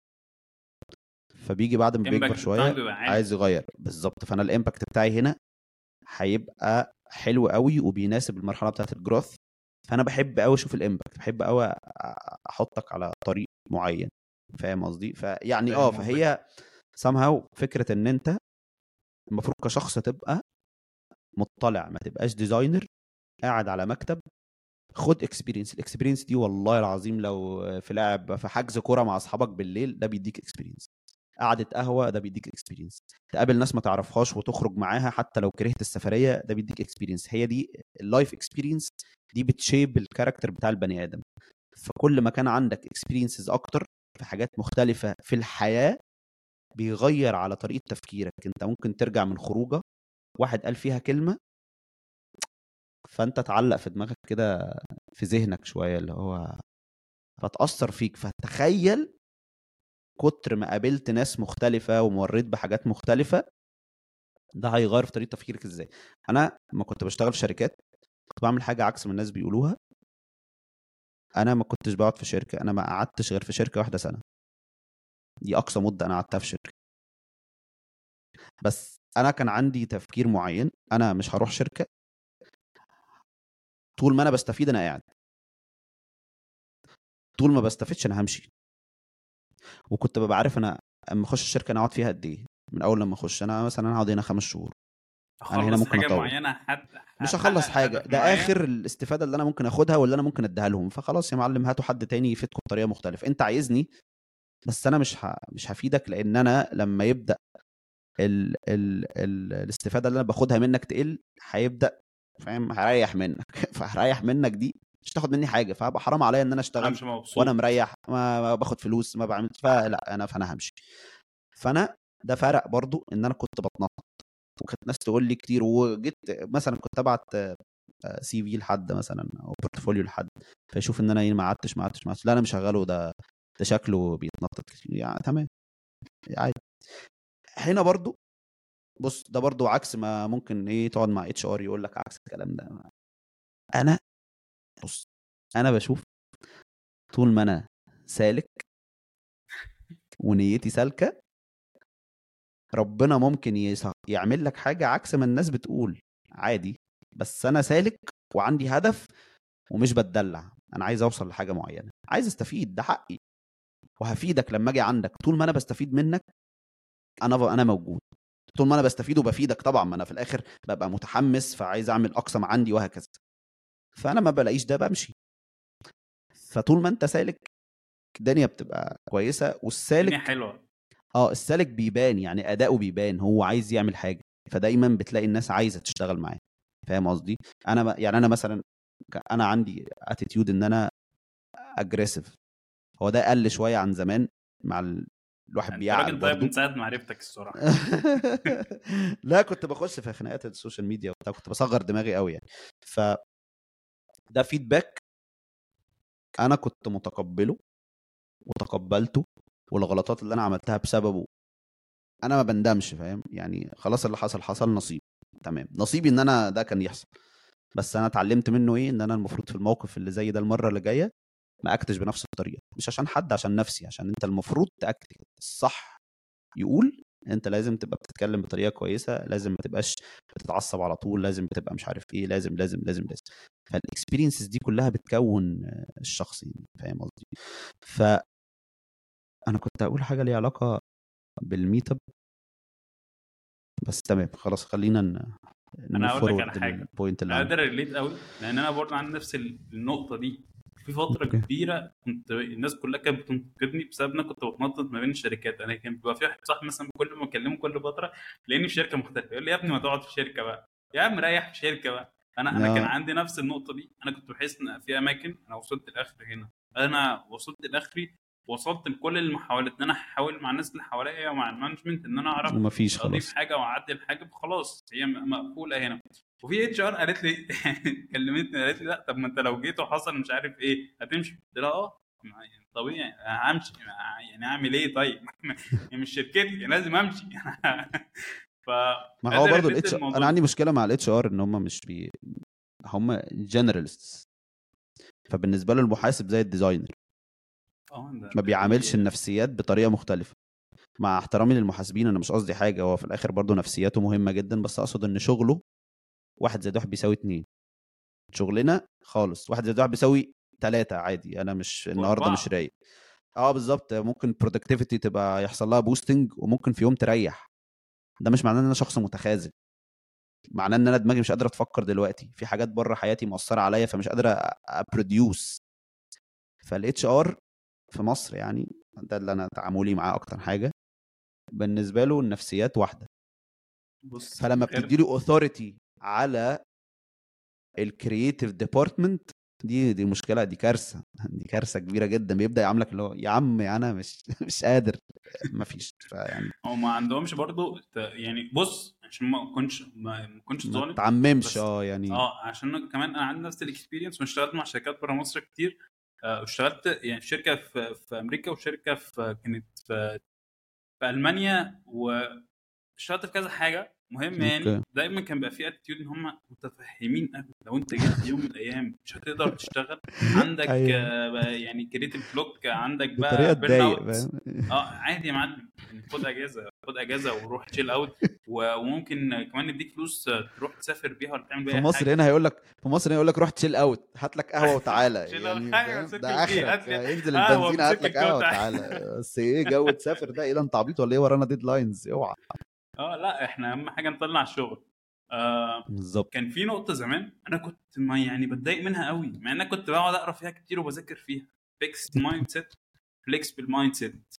فبيجي بعد ما بيكبر الامباكت بتاعك شويه بيبقى عالي. عايز يغير بالظبط. فانا الامباكت بتاعي هنا هيبقى حلو قوي وبيناسب المرحله بتاعت الجروث. فانا بحب قوي اشوف الامباكت، بحب قوي احطك على طريق معين. فاهم قصدي؟ فيعني اه فاهم قصدك. فهي somehow فكره ان انت المفروض كشخص تبقى مطلع، ما تبقاش ديزاينر قاعد على مكتب. خد اكسبيرينس، الاكسبيرينس دي والله العظيم لو في لعب في حجز كوره مع اصحابك بالليل ده بيديك اكسبيرينس، قعدة قهوة ده بيديك اكسبيرينس، تقابل ناس ما تعرفهاش وتخرج معاها حتى لو كرهت السفرية ده بيديك اكسبيرينس. هي دي اللايف اكسبيرينس، دي بتشيب الكاركتر بتاع البني ادم. فكل ما كان عندك اكسبيرينسز اكتر في حاجات مختلفة في الحياة بيغير على طريقة تفكيرك. انت ممكن ترجع من خروجه واحد قال فيها كلمة فانت تعلق في دماغك كده في ذهنك شوية، اللي هو فتأثر فيك. فتخيل كتر ما قابلت ناس مختلفة ومريت بحاجات مختلفة، ده هيغير في طريقة تفكيرك ازاي. انا لما كنت بشتغل في شركات كنت بعمل حاجة عكس ما الناس بيقولوها. انا ما كنتش بقعد في شركة، انا ما قعدتش غير في شركة واحدة سنة، دي اقصى مدة انا قعدتها في شركة. بس انا كان عندي تفكير معين، انا مش هروح شركة طول ما انا بستفيد انا قاعد، طول ما بستفيدش انا همشي. وكنت ببقى عارف انا اما اخش الشركة انا اقعد فيها قد ايه. من اول لما اخش انا مثلا انا هقعد هنا خمس شهور، انا هنا اخلص ممكن حاجه اطول. معينه حد مش هخلص هحقق حاجه، هدف ده معين. اخر الاستفاده اللي انا ممكن اخدها واللي انا ممكن اديها لهم. فخلاص يا معلم هاتوا حد تاني يفيدكم بطريقه مختلفه. انت عايزني بس انا مش ه... مش هفيدك، لان انا لما يبدا ال... ال... ال... الاستفاده اللي انا باخدها منك تقل، هيبدا فاهم هريح منك فهريح منك دي مش تاخد مني حاجه، فهبقى حرام عليا ان انا انا اشتغل مش مبسوط. وانا مريح ما ما باخد فلوس ما بعملش، فلا انا فانا همشي. فانا ده فرق برضو ان انا كنت بتنطط، وكانت ناس تقول لي كتير، وجيت مثلا كنت ابعت سي في لحد مثلا او بورتفوليو لحد، فيشوف ان انا ايه ما قعدتش ما قعدتش ما قعدتش لا انا مش هشغله، ده ده شكله بيتنطط كتير يعني تمام عادي. هنا برضو بص ده برضو عكس ما ممكن ايه تقعد مع اتش ار يقول لك عكس الكلام ده. انا بص انا بشوف طول ما انا سالك ونيتي سالكه ربنا ممكن يس- يعمل لك حاجه عكس ما الناس بتقول عادي، بس انا سالك وعندي هدف ومش بتدلع، انا عايز اوصل لحاجه معينه، عايز استفيد، ده حقي وهفيدك لما اجي عندك. طول ما انا بستفيد منك انا انا موجود، طول ما انا بستفيد وبفيدك طبعا، ما انا في الاخر ببقى متحمس فعايز اعمل اقصى ما عندي وهكذا. فانا ما بلاقيش ده بمشي. فطول ما انت سالك الدنيا بتبقى كويسه، الدنيا والسالك حلوه. اه السالك بيبان يعني اداؤه بيبان هو عايز يعمل حاجه، فدايما بتلاقي الناس عايزه تشتغل معاه. فاهم قصدي؟ انا ب- يعني انا مثلا ك- انا عندي اتيتيود ان انا اجريسيف، هو ده قل شويه عن زمان مع ال... الواحد انت بيعقل راجل طيب برضو. من ساعه ما عرفتك الصراحه. لا كنت بخش في خناقات السوشيال ميديا وبتاع، كنت بصغر دماغي قوي يعني. فده فيدباك انا كنت متقبله وتقبلته، والغلطات اللي انا عملتها بسببه انا ما بندمش، فاهم يعني خلاص اللي حصل حصل، نصيب تمام، نصيبي ان انا ده كان يحصل. بس انا اتعلمت منه ايه، ان انا المفروض في الموقف اللي زي ده المره اللي جايه ما اكتش بنفس الطريقه، مش عشان حد، عشان نفسي، عشان انت المفروض تاكت الصح يقول. انت لازم تبقى بتتكلم بطريقه كويسه، لازم ما تبقاش بتتعصب على طول، لازم بتبقى مش عارف ايه، لازم لازم لازم لازم. فالاكسبيرينسز دي كلها بتكون آه، الشخص يعني، فاهم قصدي؟ فانا كنت اقول حاجه ليها علاقه بالميت اب، بس تمام خلاص خلينا انا نموف هقول لك على فورورد حاجه، البوينت اللي انا عندي. قادر ريليت قوي لان انا برضه عندي نفس النقطه دي. في فتره اوكي. كبيره كنت الناس كلها كانت بتنتقدني بسبب ان انا كنت بتنطط ما بين الشركات. انا كان بيبقى في واحد صاحبي مثلا كل ما اكلمه كل فتره لاني في شركه مختلفه يقول لي يا ابني ما تقعد في شركه بقى، يا عم ريح في شركه بقى. انا انا كان اه عندي نفس النقطه دي. انا كنت بحس ان في اماكن انا وصلت لاخر هنا، انا وصلت لاخري، وصلت لكل المحاولات ان انا احاول مع الناس اللي حواليا ومع المانجمنت ان انا اعرف ومفيش اضيف خلاص. حاجه واعدل حاجه، خلاص هي م- مقفوله هنا. وفي اتش ار قالت لي كلمتني قالت لي لا طب ما انت لو جيت وحصل مش عارف ايه هتمشي؟ قلت لها اه ما- يعني طبيعي همشي، يعني اعمل ايه طيب؟ هي مش شركتي لازم امشي. ما هو فقادر برضو ريليت الاتش الموضوع انا عندي ده. مشكله مع الاتش ار ان هم مش بي هم جنراليستس، فبالنسبه له المحاسب زي الديزاينر، اه ده ما ده دي بيعاملش النفسيات بطريقه مختلفه. مع احترامي للمحاسبين انا مش قصدي حاجه، هو في الاخر برضو نفسياته مهمه جدا، بس اقصد ان شغله واحد زائد واحد بيساوي اتنين، شغلنا خالص واحد زائد واحد بيساوي تلاتة عادي، انا مش النهارده مش واربعه. رايق. اه بالظبط، ممكن برودكتيفيتي تبقى يحصل لها بوستنج وممكن في يوم تريح، ده مش معناه ان انا شخص متخاذل، معناه ان انا دماغي مش قادره افكر دلوقتي في حاجات بره حياتي مؤثره عليا فمش قادره ابروديوس. فالاتش ار في مصر يعني ده اللي انا تعاملي معاه اكتر حاجه، بالنسبه له النفسيات واحده. بص فلما غير. بتدي له اوثوريتي على الكرييتيف ديبارتمنت، دي دي مشكله، دي كارثه دي كارثه كبيره جدا، بيبدا يعاملك اللي هو يا عم انا مش مش قادر، مفيش فيعني او ما عندهمش برضو ت- يعني بص عشان ما اكونش ما ما اكونش ما ظالم، تعممش بس اه يعني. اه عشان أنا كمان انا عندي نفس الاكسبيرينس واشتغلت مع شركات بره مصر كتير. آه، واشتغلت يعني في شركه في, في امريكا وشركه في كانت في, في المانيا، واشتغلت في كذا حاجه. مهم يعني اوكي. دايما كان بقى في اتيتيود ان هم متفهمين قوي لو انت جيت في يوم من الايام مش هتقدر تشتغل، عندك ايوه آه، بقى يعني كريتيف بلوك، عندك بطريقه بقى بيرن تضايق اوت. فاهم. اه عادي يا معلم، يعني خد اجازه، خد اجازه وروح تشيل اوت، وممكن كمان نديك فلوس آه، تروح تسافر بيها ولا تعمل بيها في اي مصر حاجه. هنا هيقول لك في مصر هنا يقول لك روح تشيل اوت، هات لك قهوه وتعالى تشيل اوت يعني حاجه فاهم، سيركل ده كي، هات اخرك لي انزل قهوه البنزين هات بسيركل لك كي قهوه وتعالى. وتعالى. بس ايه جو تسافر ده، ايه ده انت عبيط ولا ايه، ورانا ديدلاينز اوعى. اه لا احنا اهم حاجه نطلع الشغل. آه. بالظبط. كان في نقطه زمان انا كنت ما يعني بتضايق منها قوي مع ان انا كنت بقعد اقرا فيها كتير وبذاكر فيها. فيكس مايند سيت، فليكسبل مايند سيت،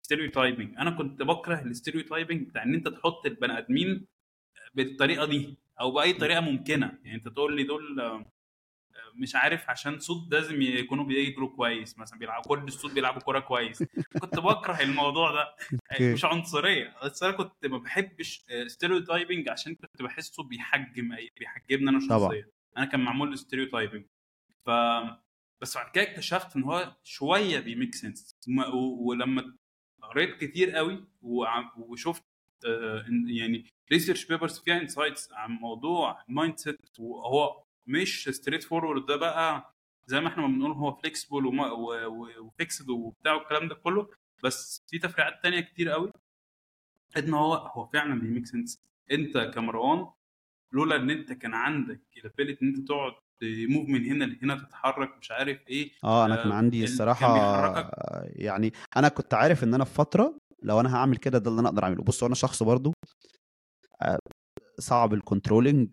ستيريوتايبنج. انا كنت بكره الستيريوتايبنج بتاع ان انت تحط البني ادمين بالطريقه دي. او باي طريقه ممكنه. يعني انت تقول لي دول آه، مش عارف عشان صوت لازم يكونوا بيجروا كويس مثلا، بيلعبوا كل الصوت بيلعبوا كوره كويس. كنت بكره الموضوع ده. اوكي. مش عنصريه بس انا كنت ما بحبش ستيريوتايبنج عشان كنت بحسه بيحجم أي- بيحجمني انا طبعا. شخصيا. انا كان معمول ستيريوتايبنج. ف بس بعد كده اكتشفت ان هو شويه بيميك سنس. ولما قريت كتير قوي وع- وشفت آه، إن- يعني ريسيرش بيبرز فيها انسايتس عن موضوع مايند سيت، وهو مش ستريت فورورد ده بقى زي ما احنا ما بنقول هو فليكسبل وفيكسد وبتاع والكلام ده كله. بس في تفريعات تانية كتير قوي ان هو هو فعلا بيميك سنس. انت كمروان لولا ان انت كان عندك الابيليتي ان انت تقعد موف من هنا لهنا تتحرك مش عارف ايه، اه انا كان آه، عندي اللي الصراحه، كان بيحركك. يعني انا كنت عارف ان انا في فتره لو انا هعمل كده ده اللي انا اقدر اعمله. بص انا شخص برضو آه، صعب الكنترولينج.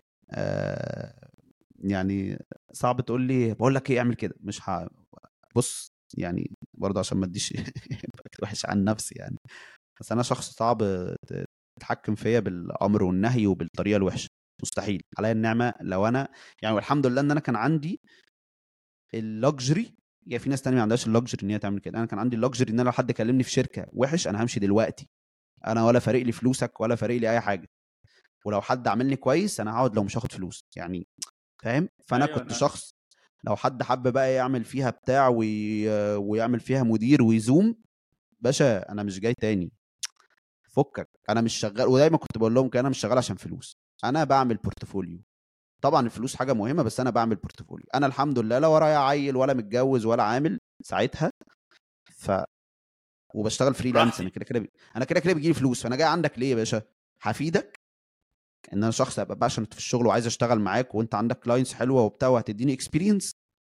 آه، يعني صعب تقول لي بقول لك ايه اعمل كده مش ه... بص يعني برضه عشان ما اديش وحش عن نفسي يعني. بس انا شخص صعب ت- تتحكم فيا بالامر والنهي وبالطريقه الوحشه. مستحيل عليا النعمه لو انا يعني، والحمد لله ان انا كان عندي اللوكجري. يعني في ناس تانية ما عندهاش اللوكجري ان هي تعمل كده. انا كان عندي اللوكجري ان انا لو حد كلمني في شركه وحش انا همشي دلوقتي. انا ولا فارق لي فلوسك ولا فارق لي اي حاجه. ولو حد عاملني كويس انا هقعد لو مش هاخد فلوس يعني. فاهم؟ فانا ايوه كنت انا شخص لو حد حب بقى يعمل فيها بتاع وي... ويعمل فيها مدير ويزوم، باشا انا مش جاي تاني. فكك انا مش شغال. ودايما كنت بقول لهم كده انا مش شغال عشان فلوس، انا بعمل بورتفوليو. طبعا الفلوس حاجه مهمه بس انا بعمل بورتفوليو. انا الحمد لله لا ورايا عيل ولا متجوز ولا عامل ساعتها. ف وبشتغل فريلانس. انا براحتي. كده كده بي... انا كده كده بيجي لي فلوس. فانا جاي عندك ليه يا باشا؟ هفيدك ان انا شخص ابقى باشنت في الشغل وعايز اشتغل معاك وانت عندك كلاينتس حلوه وبتاع وهتديني اكسبيرينس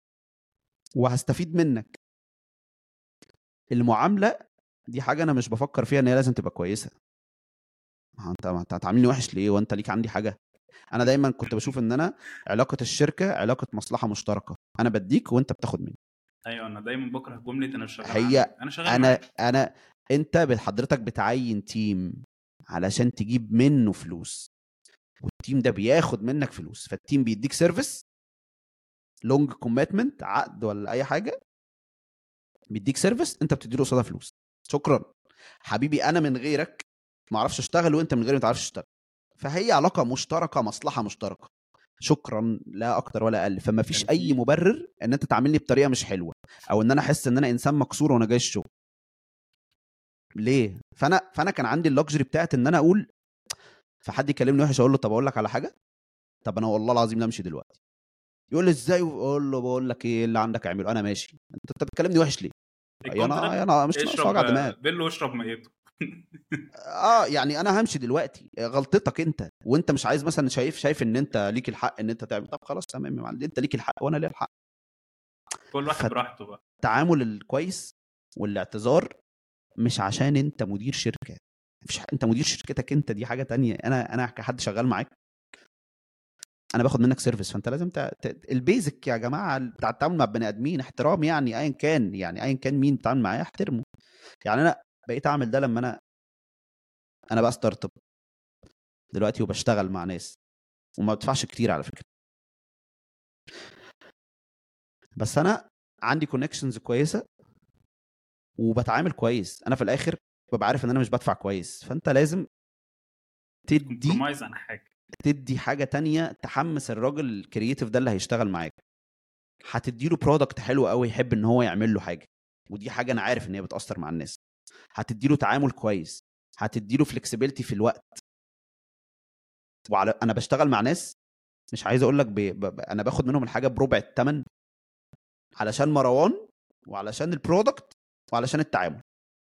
وهستفيد منك. المعامله دي حاجه انا مش بفكر فيها ان هي لازم تبقى كويسه. ما هو انت ما انت هتعاملني وحش ليه وانت ليك عندي حاجه؟ انا دايما كنت بشوف ان انا علاقه الشركه علاقه مصلحه مشتركه. انا بديك وانت بتاخد مني. ايوه انا دايما بكره جمله انا مش شغال هي عندك، انا شغال انا معاك. انا انت بحضرتك بتعين تيم علشان تجيب منه فلوس، والتيم ده بياخد منك فلوس. فالتيم بيديك سيرفيس لونج كوميتمنت عقد ولا اي حاجه. بيديك سيرفيس انت بتديله قصادها فلوس. شكرا حبيبي. انا من غيرك ما اعرفش اشتغل وانت من غيري ما تعرفش تشتغل. فهي علاقه مشتركه مصلحه مشتركه. شكرا لا اكتر ولا اقل. فما فيش كان اي في مبرر ان انت تعاملني بطريقه مش حلوه او ان انا احس ان انا انسان مكسور وانا جاي الشغل. ليه؟ فانا فانا كان عندي اللوكجري بتاعت ان انا اقول فحد يكلمني وحش اقول له طب اقول لك على حاجه. طب انا والله العظيم لا امشي دلوقتي. يقول لي ازاي؟ اقول له بقول لك ايه اللي عندك اعمله انا ماشي. انت انت بتكلمني وحش ليه؟ يا انا يا الكونتراكت انا مش ناقص اشرب وجع دماغ. بيلو واشرب ميته. اه يعني انا همشي دلوقتي. غلطتك انت. وانت مش عايز مثلا شايف شايف ان انت ليك الحق ان انت تعمل. طب خلاص تمام يا معلم انت ليك الحق وانا ليا الحق. كل واحد براحته بقى. فالتعامل الكويس والاعتذار مش عشان انت مدير شركه. مفيش ح- انت مدير شركتك انت دي حاجه تانية. انا انا كحد شغال معاك انا باخد منك سيرفيس. فانت لازم ت... ت... البيزك يا جماعه بتاع التعامل مع البني ادمين احترام. يعني ايا كان يعني ايا كان مين بتعامل معاه احترمه. يعني انا بقيت اعمل ده لما انا انا بقى ستارت اب دلوقتي وبشتغل مع ناس وما بدفعش كتير على فكره. بس انا عندي كونكشنز كويسه وبتعامل كويس. انا في الاخر ببقى عارف ان انا مش بدفع كويس. فانت لازم تدي كومبرومايز عن حاجه. تدي حاجه تانية تحمس الراجل الكرييتيف ده اللي هيشتغل معاك. هتديله برودكت حلو قوي يحب ان هو يعمل له حاجه. ودي حاجه انا عارف ان هي بتاثر مع الناس. هتديله تعامل كويس. هتديله فلكسبيليتي في الوقت. وعلى انا بشتغل مع ناس مش عايز اقول لك ب... ب... انا باخد منهم الحاجه بربع الثمن علشان مروان وعلشان البرودكت وعلشان التعامل.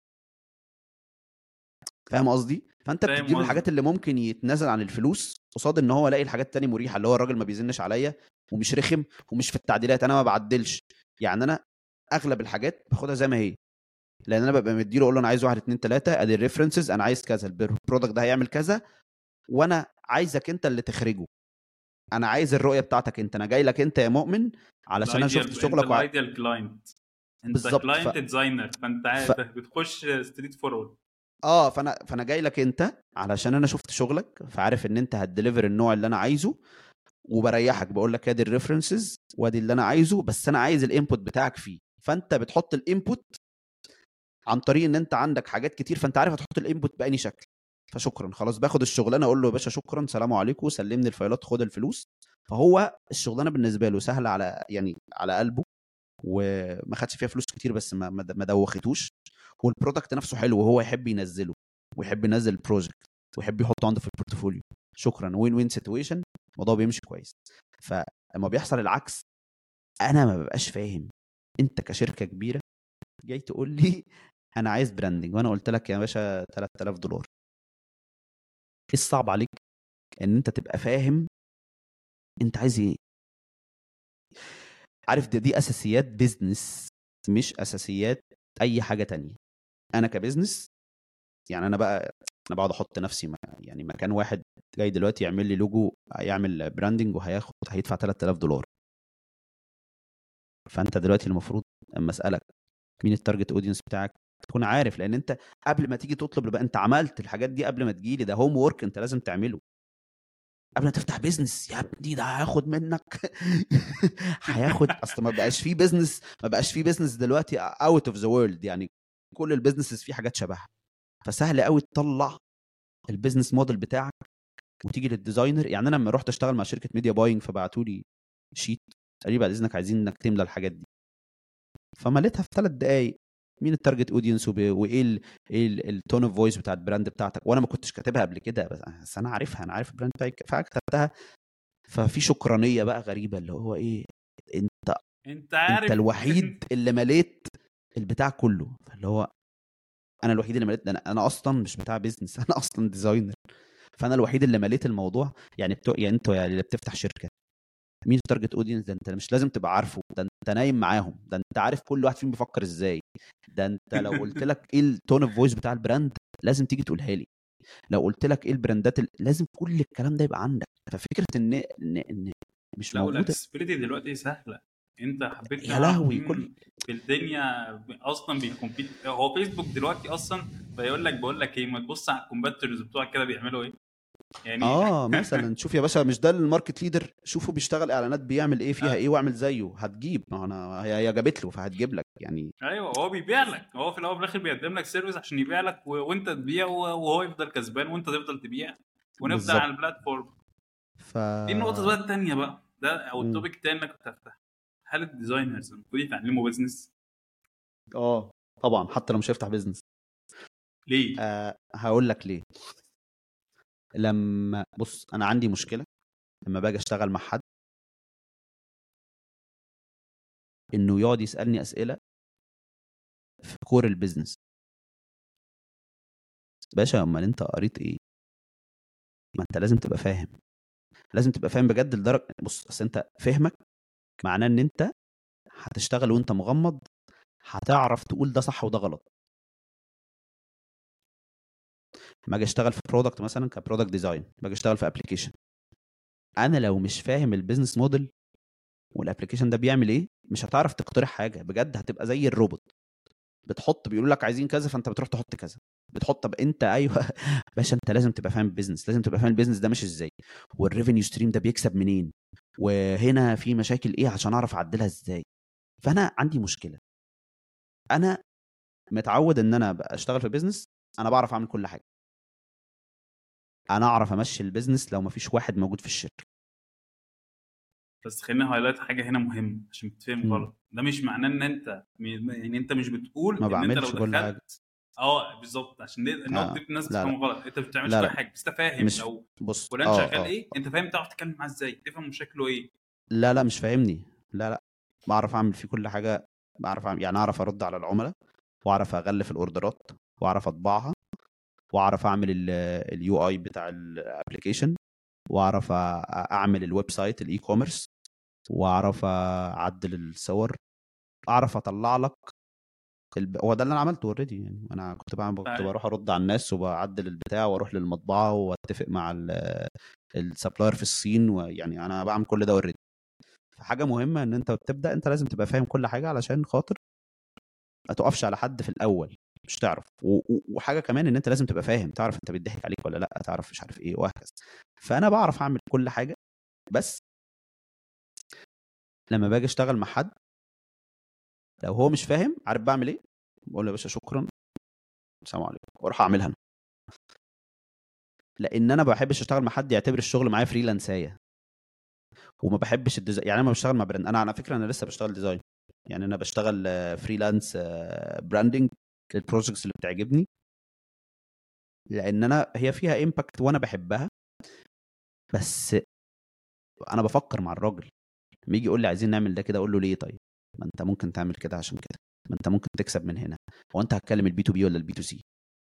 فاهم قصدي؟ فانت فاهم بتديله قصدي. الحاجات اللي ممكن يتنازل عن الفلوس قصاد ان هو يلاقي الحاجات التانية مريحه. اللي هو الراجل ما بيزنش عليا ومش رخم ومش في التعديلات. انا ما بعدلش. يعني انا اغلب الحاجات باخدها زي ما هي. لان انا ببقى مديله اقول له انا عايز واحد اتنين تلاته ادي الريفرنسز انا عايز كذا البرودكت ده هيعمل كذا وانا عايزك انت اللي تخرجه. انا عايز الرؤيه بتاعتك انت. انا جاي لك انت يا مؤمن علشان انا شفت الايديال انت شغلك وع... الايديال كلاينت. انت بالظبط. ف... كلاينت ديزاينر فانت ف... عارف بتخش ستريت فورورد. اه فانا فانا جاي لك انت علشان انا شفت شغلك، فعارف ان انت هتديليفر النوع اللي انا عايزه، وبريحك بقول لك ادي الريفرنسز وادي اللي انا عايزه، بس انا عايز الانبوت بتاعك فيه. فانت بتحط الانبوت عن طريق ان انت عندك حاجات كتير، فانت عارف هتحط الانبوت بأني شكل. فشكرا خلاص، باخد الشغلانه اقول له يا باشا شكرا سلام عليكم، سلمني الفايلات خد الفلوس. فهو الشغلانه بالنسبه له سهله على يعني على قلبه، وما خدش فيها فلوس كتير بس ما ما ما دوختوش. والبرودكت نفسه حلو وهو يحب ينزله ويحب ينزل البروجكت ويحب يحطه عنده في البورتفوليو. شكرا، وين وين سيتويشن، الموضوع بيمشي كويس. فلما بيحصل العكس انا ما ببقاش فاهم. انت كشركه كبيره جاي تقول لي انا عايز براندنج، وانا قلت لك يا باشا ثلاثة آلاف دولار. ايه الصعب عليك ان انت تبقى فاهم انت عايز ايه؟ عارف دي, دي اساسيات بيزنس، مش اساسيات اي حاجه تانية. انا كبزنس يعني انا بقى انا بقعد احط نفسي ما يعني مكان واحد جاي دلوقتي يعمل لي لوجو، يعمل براندنج وهياخد هيدفع ثلاثة آلاف دولار. فانت دلوقتي المفروض اما اسالك مين التارجت اودينس بتاعك تكون عارف، لان انت قبل ما تيجي تطلب بقى انت عملت الحاجات دي قبل ما تجيلي. ده هوم وورك انت لازم تعمله قبل ما تفتح بيزنس يا ابني. ده هياخد منك هياخد اصل ما بقاش فيه بيزنس ما بقاش فيه بيزنس دلوقتي اوت اوف ذا وورلد، يعني كل البيزنسز فيه حاجات شبهها. فسهل قوي تطلع البيزنس موديل بتاعك وتيجي للديزاينر. يعني انا لما رحت اشتغل مع شركه ميديا باينج فبعتوا لي شيت قال لي بعد اذنك عايزين انك تملى الحاجات دي. فمليتها في ثلاث دقائق، مين التارجت اودينس وايه ال ايه التون اوف فويس بتاع البراند بتاعتك، وانا ما كنتش كاتبها قبل كده بس انا عارفها، انا عارف البراند بتاعي فكتبتها. ففي شكرانيه بقى غريبه اللي هو ايه، انت انت عارف انت الوحيد اللي مليت البتاع كله. فاللي هو انا الوحيد اللي مليت، انا انا اصلا مش بتاع بيزنس انا اصلا ديزاينر. فانا الوحيد اللي مليت الموضوع. يعني بتوع يعني انتوا يعني اللي بتفتح شركه مين التارجت اودينس ده انت مش لازم تبقى عارفه، ده انت نايم معاهم، ده انت عارف كل واحد فيهم بيفكر ازاي. ده انت لو قلت لك ايه التون اوف فويس بتاع البراند لازم تيجي تقولها لي. لو قلت لك ايه البراندات ال... لازم كل الكلام ده يبقى عندك. ففكره ان ان, إن مش لا، موجوده. والاكسبيريتي دلوقتي سهله. انت حبيت يا تعرف لهوي كل مين في الدنيا اصلا بيكمبيت. هو فيسبوك دلوقتي اصلا بيقول لك بقول لك ايه، ما تبص على الكومبيتيتورز بتوعك كده بيعملوا ايه يعني. اه مثلا شوف يا باشا مش ده الماركت ليدر، شوفوا بيشتغل اعلانات بيعمل ايه فيها ايه واعمل زيه هتجيب. ما انا هي هي جابت له فهتجيب لك يعني. ايوه، هو بيبيع لك. هو في الاول والاخر بيقدم لك سيرفيس عشان يبيع لك و... وانت تبيع وهو يفضل كسبان وانت تفضل تبيع ونفضل على بالظبط. البلاتفورم. ف دي النقطه بقى الثانيه بقى، ده او مم. التوبيك الثاني اللي كنت هفتحه. هل الديزاينرز المفروض يتعلموا بيزنس؟ اه طبعا حتى لو مش هيفتح بيزنس. ليه؟ أه هقول لك ليه. لما بص انا عندي مشكله لما باجي اشتغل مع حد انه يقعد يسالني اسئله في كور البيزنس. باشا امال انت قريت ايه؟ ما انت لازم تبقى فاهم، لازم تبقى فاهم بجد لدرجه. بص اصل انت فهمك معناه ان انت هتشتغل وانت مغمض هتعرف تقول ده صح وده غلط. لما اجي اشتغل في برودكت مثلا كبرودكت ديزاين، باجي اشتغل في ابلكيشن، انا لو مش فاهم البيزنس موديل والابلكيشن ده بيعمل ايه مش هتعرف تقترح حاجه. بجد هتبقى زي الروبوت بتحط بيقولوا لك عايزين كذا فانت بتروح تحط كذا بتحط. طب انت ايوه باشا انت لازم تبقى فاهم البيزنس، لازم تبقى فاهم البيزنس ده ماشي ازاي والريفينيو ستريم ده بيكسب منين وهنا في مشاكل ايه عشان اعرف اعدلها ازاي. فانا عندي مشكله، انا متعود ان انا ابقى اشتغل في بيزنس انا بعرف اعمل كل حاجه. انا اعرف امشي البيزنس لو مفيش واحد موجود في الشركه. بس خليني هايلايت حاجه هنا مهمه عشان تتفهم مم. غلط. ده مش معناه ان انت م- يعني انت مش بتقول ما ان انت لو بعملش كل حاجه. دخلت. اه بالظبط، عشان دي- النقطه آه. دي الناس لا لا بتفهم غلط. انت ما بتعملش لا كل لا حاجه بس انت فاهم. مش لو بص فلان اه شغال اه ايه انت فاهم، تعرف تتكلم معاه ازاي، تفهم مشاكله ايه. لا لا مش فاهمني. لا لا بعرف اعمل فيه كل حاجه. بعرف أعمل يعني اعرف ارد على العملاء واعرف اغلف الاوردرات واعرف اطبعها واعرف اعمل اليو اي بتاع الابلكيشن واعرف أ- اعمل الويب سايت الاي كوميرس واعرف اعدل الصور. اعرف اطلع لك الب... هو ده اللي انا عملته اوريدي. يعني انا كنت بعمل كنت ف- بروح ارد على الناس وبعدل البتاع واروح للمطبعه واتفق مع السبلاير في الصين، ويعني انا بعمل كل ده اوريدي. فحاجه مهمه ان انت بتبدا انت لازم تبقى فاهم كل حاجه علشان خاطر ما تقفش على حد في الاول. مش تعرف. وحاجه كمان ان انت لازم تبقى فاهم، تعرف انت بيضحك عليك ولا لا، تعرف مش عارف ايه وهكذا. فانا بعرف اعمل كل حاجه، بس لما باجي اشتغل مع حد لو هو مش فاهم عارف بعمل ايه، بقول له يا باشا شكرا السلام عليكم واروح اعملها انا. لان انا ما بحبش اشتغل مع حد يعتبر الشغل معايا فريلانسايه، وما بحبش الديزاين. يعني انا بشتغل مع براند، انا على فكره انا لسه بشتغل ديزاين، يعني انا بشتغل فريلانس براندنج للبروجكتس اللي بتعجبني، لان انا هي فيها امباكت وانا بحبها. بس انا بفكر مع الراجل لما يجي يقول لي عايزين نعمل ده كده، اقول له ليه؟ طيب ما انت ممكن تعمل كده عشان كده، ما انت ممكن تكسب من هنا. هو انت هتكلم البي تو بي ولا البي تو سي؟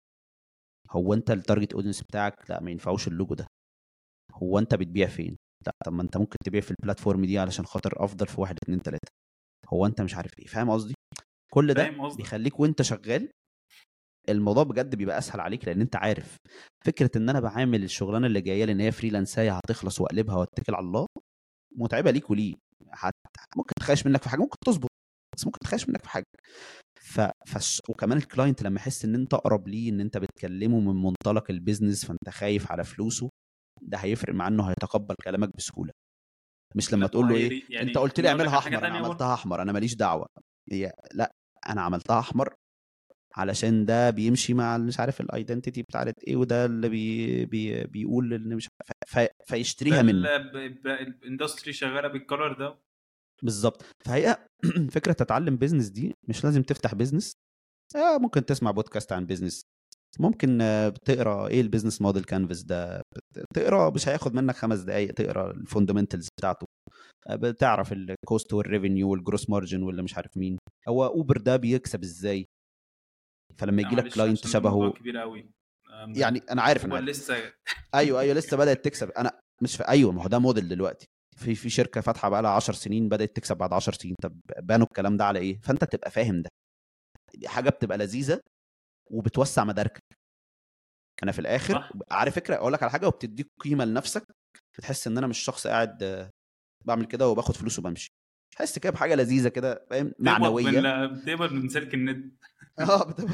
هو انت التارجت اودينس بتاعك لا ما ينفعوش اللوجو ده. هو انت بتبيع فين؟ لا طب ما انت ممكن تبيع في البلاتفورم دي علشان خاطر افضل في واحد اتنين تلاته. هو انت مش عارف ايه. فاهم قصدي؟ كل ده فاهم قصدك. بيخليك وانت شغال الموضوع بجد بيبقى اسهل عليك، لان انت عارف فكره ان انا بعامل الشغلانه اللي جايه لي ان هي فريلانسايه هتخلص واقلبها واتكل على الله، متعبه ليك وليه. حت... ممكن تخاش منك في حاجه، ممكن تظبط بس ممكن تخاش منك في حاجه. ف... فش... وكمان الكلاينت لما يحس ان انت اقرب ليه، ان انت بتكلمه من منطلق البيزنس فانت خايف على فلوسه، ده هيفرق مع انه هيتقبل كلامك بسهوله. مش لما لا تقول له ايه وهي يعني انت قلت لي خليني اقول لك اعملها على حاجه احمر انا تانية برضه. عملتها احمر انا ماليش دعوه. هي لا انا عملتها احمر علشان ده بيمشي مع مش عارف الايدنتيتي بتاعت ايه، وده اللي بي بي بيقول ان مش ف... فيشتريها منه. الاندستري شغاله بالقرار ده بالظبط. فهي فكره تتعلم بيزنس دي مش لازم تفتح بيزنس. آه ممكن تسمع بودكاست عن بيزنس، ممكن آه، تقرا ايه البيزنس موديل كانفاس ده، تقرا مش هياخد منك خمس دقائق تقرا الفوندمنتالز بتاعته، آه، بتعرف الكوست والريفينيو والجروس مارجن ولا مش عارف مين، هو اوبر ده بيكسب ازاي. فلما لا يجي لك معلش كلاينت عشان ده موضوع شبهه، كبير قوي. يعني انا عارف انا اوبر عارف لسه ايوه ايوه لسه بدات تكسب. انا مش في ايوه ما هو ده موديل دلوقتي، في في شركه فاتحه بقى لها عشر سنين بدات تكسب بعد عشر سنين. طب بانوا الكلام ده على ايه؟ فانت تبقى فاهم ده، دي حاجه بتبقى لذيذه وبتوسع مداركك. انا في الاخر صح. عارف فكره اقول لك على حاجه وبتديك قيمه لنفسك، بتحس ان انا مش شخص قاعد آه، بعمل كده وباخد فلوس وبمشي، تحس كده بحاجه لذيذه كده فاهم تقبض معنويه. من بتقبض من سلك النت. اه بتبقى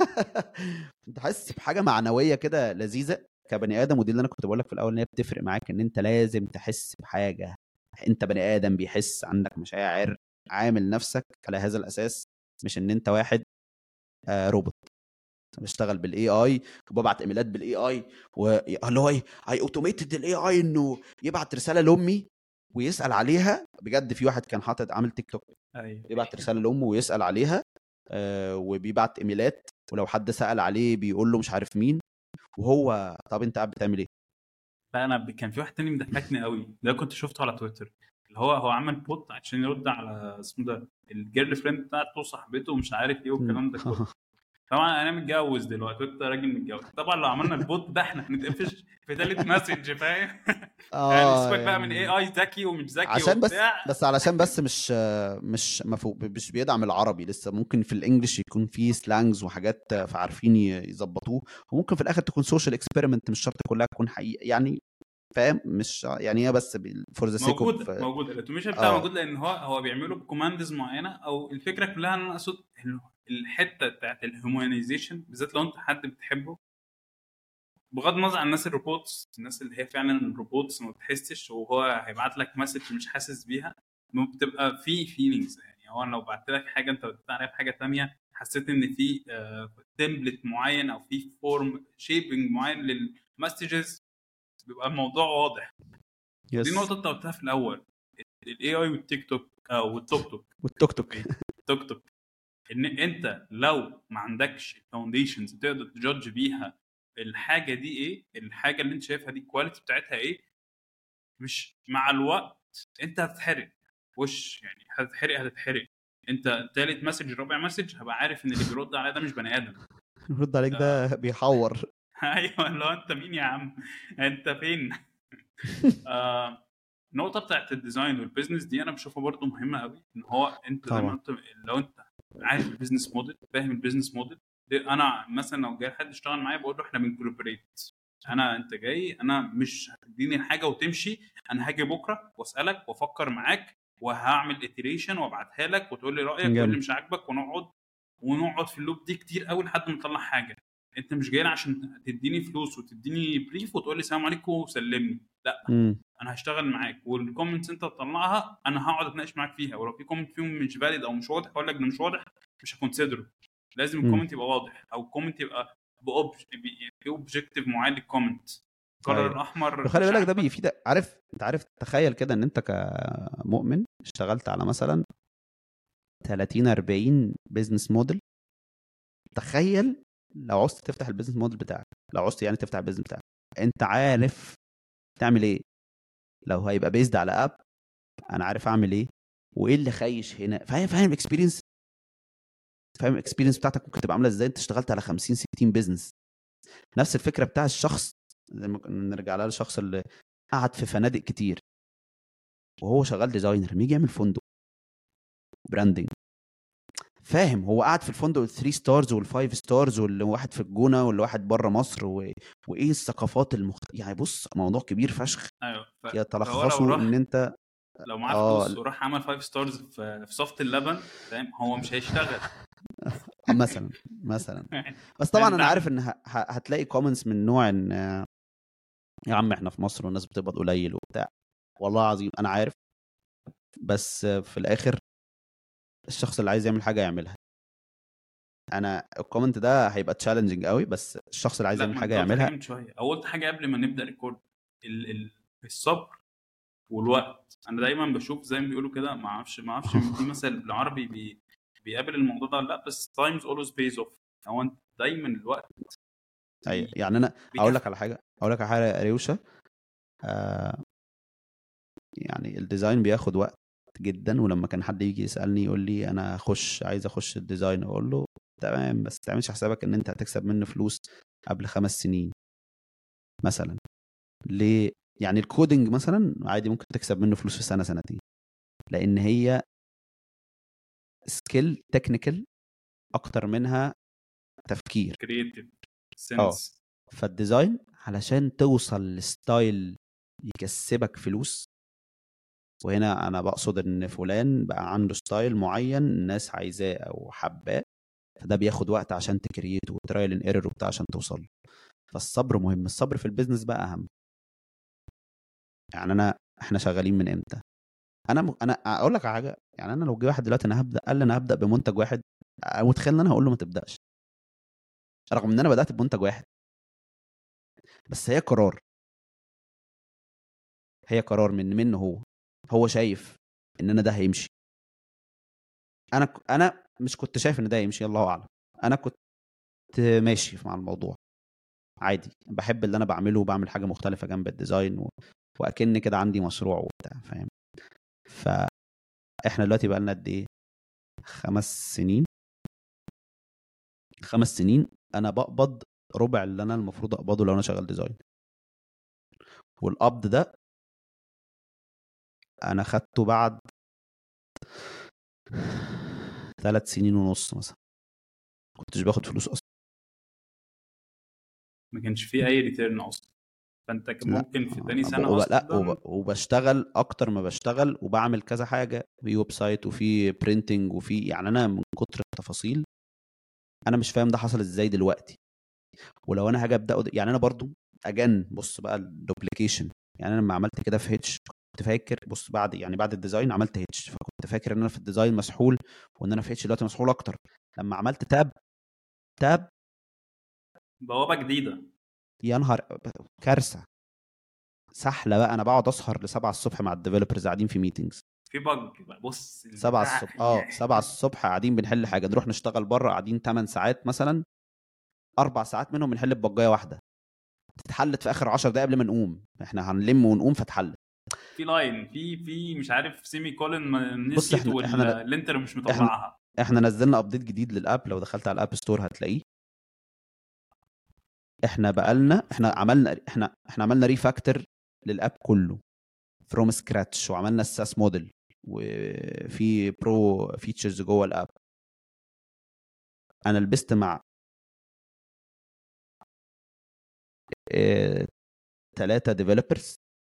تحس بحاجه معنويه كده لذيذه كبني ادم. ودي اللي انا كنت بقول لك في الاول ان هي بتفرق معاك، ان انت لازم تحس بحاجه. انت بني ادم بيحس، عندك مشاعر، عامل نفسك على هذا الاساس، مش ان انت واحد آه روبوت بشتغل بالاي اي وببعت ايميلات بالاي اي واللي هو ايه اي اوتوميتد الاي اي انه يبعت رساله لامي ويسال عليها. بجد في واحد كان حاطط عامل تيك توك ايوه يبعت رساله لامه ويسال عليها، آه وبيبعت ايميلات، ولو حد سال عليه بيقول له مش عارف مين. وهو طب انت قاعد بتعمل ايه؟ لا انا ب- كان في واحد تاني مضحكني قوي، ده كنت شفته على تويتر، اللي هو هو عمل بوت عشان يرد على اسمه ده الجيرل فريند بتاعته صاحبته ومش عارف ايه والكلام ده كله. طبعا انا متجوز دلوقتي وانت راجل متجوز، طبعا لو عملنا البوت ده احنا هنتقفش في ثالث مسج فاهم. يعني اه سيبك بقى من اي يعني اي ذكي ومش ذكي عشان بس وبتاع. بس علشان بس مش مش مفهوم مش بيدعم العربي لسه. ممكن في الانجليش يكون في سلانجز وحاجات فعارفين يظبطوه، وممكن في الاخر تكون سوشيال اكسبيرمنت مش شرط كلها تكون حقيقه يعني. فاهم؟ مش يعني هي بس فور ذا سيك موجود اوف. موجود الاوتوميشن بتاعه اه موجود، لان هو هو بيعمله بكوماندز معينه، او الفكره كلها ان انا اقصد ال- الحته بتاعت الهيومانيزيشن، بالذات لو انت حد بتحبه، بغض النظر عن الناس الروبوتس، الناس اللي هي فعلا الروبوتس ما بتحسش وهو هيبعت لك مسج مش حاسس بيها، بتبقى في فيلينجز. يعني هو لو بعت لك حاجه انت بتبعت عليها بحاجه تانية، حسيت ان في تمبلت معين او في فورم شيبنج معين للمسجز، بيبقى الموضوع واضح. ودي يس. نقطه انت قلتها في الاول، الاي اي والتيك توك او التوك توك والتوك توك التوك توك ان انت لو ما عندكش فاونديشنز تقدر تجادج بيها الحاجه دي ايه، الحاجه اللي انت شايفها دي الكواليتي بتاعتها ايه، مش مع الوقت انت هتتحرق وش، يعني هتتحرق هتتحرق. انت تالت مسج رابع مسج هبقى عارف ان اللي بيرد عليا ده مش بني ادم. رد عليك ده آه. بيحور. ايوه لو انت مين يا عم، انت فين. آه. النقطه بتاعت الديزاين والبيزنس دي انا بشوفها برضو مهمه قوي، ان هو انت زي ما طبعا. انت لو انت عارف البيزنس موديل، فاهم البيزنس موديل. انا مثلا لو جاي حد يشتغل معايا بقول له احنا بنكولابريت، انا انت جاي انا مش هتديني الحاجه وتمشي، انا هاجي بكره واسالك وافكر معاك وهعمل اتريشن وابعتها لك وتقول لي رايك وتقول لي جامد. مش عاجبك ونقعد ونقعد في اللوب دي كتير قوي لحد ما نطلع حاجه. انت مش جاي عشان تديني فلوس وتديني بريف وتقول لي سلام عليكم وسلمني، لا امم انا هشتغل معاك، والكومنتس انت تطلعها انا هقعد اتناقش معاك فيها، ولو في كومنت فيهم مش فاليد او مش واضح اقول لك ده مش واضح مش هكونسيدره. لازم امم الكومنت يبقى واضح، او الكومنت يبقى باوبجكتيف معين للكومنت. القرار ايوه. الاحمر وخلي مش بالك ده عاجبك. بيفيدك، عارف انت عارف تخيل كده ان انت كمؤمن اشتغلت على مثلا ثلاثين أربعين بيزنس موديل. تخيل لو عوزت تفتح البيزنس موديل بتاعك، لو عوزت يعني تفتح البيزنس بتاعك، انت عارف تعمل ايه. لو هيبقى بيزد على اب، انا عارف اعمل ايه وايه اللي خايش هنا. فاهم فاهم اكسبيرينس، فاهم الاكسبيرينس بتاعتك ممكن تبقى عامله ازاي. انت اشتغلت على خمسين ستين بيزنس. نفس الفكره بتاع الشخص، زي ما نرجع لها للشخص اللي قعد في فنادق كتير وهو شغال ديزاينر، لما يجي يعمل فندق براندنج، فاهم هو قاعد في الفندق الثري ستارز والفايف ستارز، واللي واحد في الجونه واللي واحد بره مصر و... وايه الثقافات المخت... يعني بص موضوع كبير فشخ. ايوه ف... فهو لو يتلخصوا ان راح، انت لو معاه فلوس اه وراح عمل فايف ستارز في في صفت اللبن، فاهم هو مش هيشتغل. مثلا مثلا بس طبعا انت انا عارف عارف ان ه... ه- هتلاقي كومنتس من نوع ان آه، يا عم احنا في مصر والناس بتقبض قليل وبتاع. والله العظيم انا عارف، بس آه، في الاخر الشخص اللي عايز يعمل حاجه يعملها. انا الكومنت ده هيبقى تشالنجينج قوي، بس الشخص اللي عايز لا، يعمل ما حاجه انت قلت حاجه يعملها. من شويه، او قلت حاجه قبل ما نبدا ريكورد. ال... ال... الصبر والوقت. انا دايما بشوف زي ما بيقولوا كده، ما اعرفش ما اعرفش في مثل بالعربي بي... بيقابل الموضوع ده ولا لا، بس times always pays off. هو انت دايما الوقت ايوه بي... يعني انا اقول لك بيكافئك. على حاجه، اقول لك على حاجه يا ريوشه. آه يعني الديزاين بياخد وقت جدا، ولما كان حد يجي يسالني يقول لي انا اخش عايز اخش الديزاين، اقول له تمام بس ما تعملش حسابك ان انت هتكسب منه فلوس قبل خمس سنين مثلا. ليه؟ يعني الكودينج مثلا عادي ممكن تكسب منه فلوس في سنه سنتين، لان هي سكيل تكنيكال اكتر منها تفكير. كرييتيف اه سنس. فالديزاين علشان توصل لستايل يكسبك فلوس، وهنا انا بقصد ان فلان بقى عنده ستايل معين الناس عايزاه او حباه، فده بياخد وقت عشان تكريت وترايل ان ايرور وبتاع عشان توصل له. فالصبر مهم، الصبر في البيزنس بقى اهم. يعني انا احنا شغالين من امتى؟ انا م... انا اقول لك على حاجه، يعني انا لو جه واحد دلوقتي انا هبدا قال لي انا هبدا بمنتج واحد، أنا متخيل ان انا هقول له ما تبداش، رغم ان انا بدات بمنتج واحد. بس هي قرار، هي قرار من منه هو. هو شايف ان انا ده هيمشي. انا ك- انا مش كنت شايف ان ده هيمشي، الله اعلم. انا كنت ماشي مع الموضوع عادي، بحب اللي انا بعمله وبعمل حاجه مختلفه جنب الديزاين و... واكن كده عندي مشروع وبتاع، فاهم. فاحنا دلوقتي بقى لنا قد ايه؟ خمس سنين. خمس سنين انا بقبض ربع اللي انا المفروض اقبضه لو انا شغال ديزاين. والقبض ده انا خدته بعد ثلاث سنين ونص مثلا، كنتش باخد فلوس اصلا. ما كانش فيه اي ريتيرن اصلا، فانت كان لا ممكن في تاني ب- سنه وب... لا وب... اصلا. وبشتغل اكتر ما بشتغل وبعمل كذا حاجه، في ويب سايت وفي برينتنج وفي، يعني انا من كتر التفاصيل انا مش فاهم ده حصل ازاي دلوقتي. ولو انا هاجي ابدا، يعني انا برضو اجن بص بقى الدوبليكيشن. يعني انا لما عملت كده في هيتش كنت فاكر، بص بعد يعني بعد الديزاين عملت هيتش، فكنت فاكر ان انا في الديزاين مسحول وان انا في هيتش دلوقتي مسحول اكتر. لما عملت تاب، تاب بوابه جديده. يا نهار، كارثه، سحله بقى. انا بقعد اسهر لسبعة الصبح مع الديفلوبرز قاعدين في ميتنجز. في بج بقى، بص سبعة البتاع الصبح اه يعني. سبعة الصبح قاعدين بنحل حاجه، نروح نشتغل بره قاعدين ثمان ساعات مثلا، اربع ساعات منهم بنحل ببجايه واحده اتحلت في اخر عشر دقايق قبل ما نقوم، احنا هنلم ونقوم فتحلت. في لاين في في مش عارف سيمي كولن ما بص نسيت، احنا احنا واللينتر مش احنا مطلعها. احنا نزلنا ابديت جديد للاب، لو دخلت على الاب ستور هتلاقيه. احنا بقالنا احنا عملنا احنا احنا عملنا ريفاكتور للاب كله فروم سكراتش، وعملنا الساس موديل وفي برو فيتشرز جوه الاب. انا لبست مع ثلاثه ديفلوبرز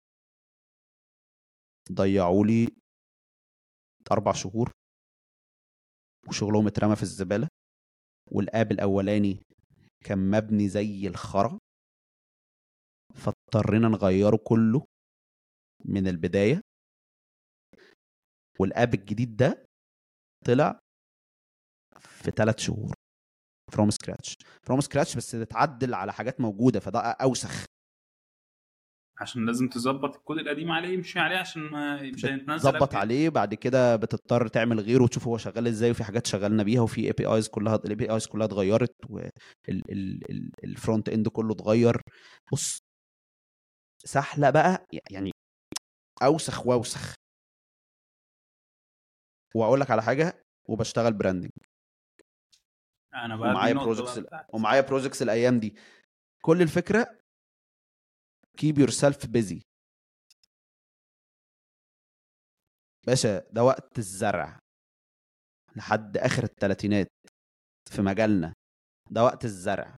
ضيعوا لي اربع شهور وشغلهم اترمى في الزباله. والاب الاولاني كان مبني زي الخرا، فاضطرينا نغيره كله من البدايه. والاب الجديد ده طلع في ثلاث شهور فروم سكراتش فروم سكراتش بس تتعدل على حاجات موجوده، فده اوسخ. عشان لازم تظبط الكود القديم عليه يمشي عليه عشان ما مش هيتنزل بتظبط عليه، بعد كده بتضطر تعمل غيره وتشوف هو شغال ازاي، وفي حاجات شغالنا بيها، وفي اي بي ايز كلها الاي بي ايز كلها اتغيرت، والفرونت اند كله اتغير. بص سحله بقى يعني، اوسخ واوسخ. واقول لك على حاجه، وبشتغل براندنج انا بقى دي ومعايا النقطه بروجكتس بقى بتاعتي. ومعايا بروجكتس الايام دي. كل الفكره keep yourself busy باشا. ده وقت الزرع لحد اخر الثلاثينات في مجالنا، ده وقت الزرع.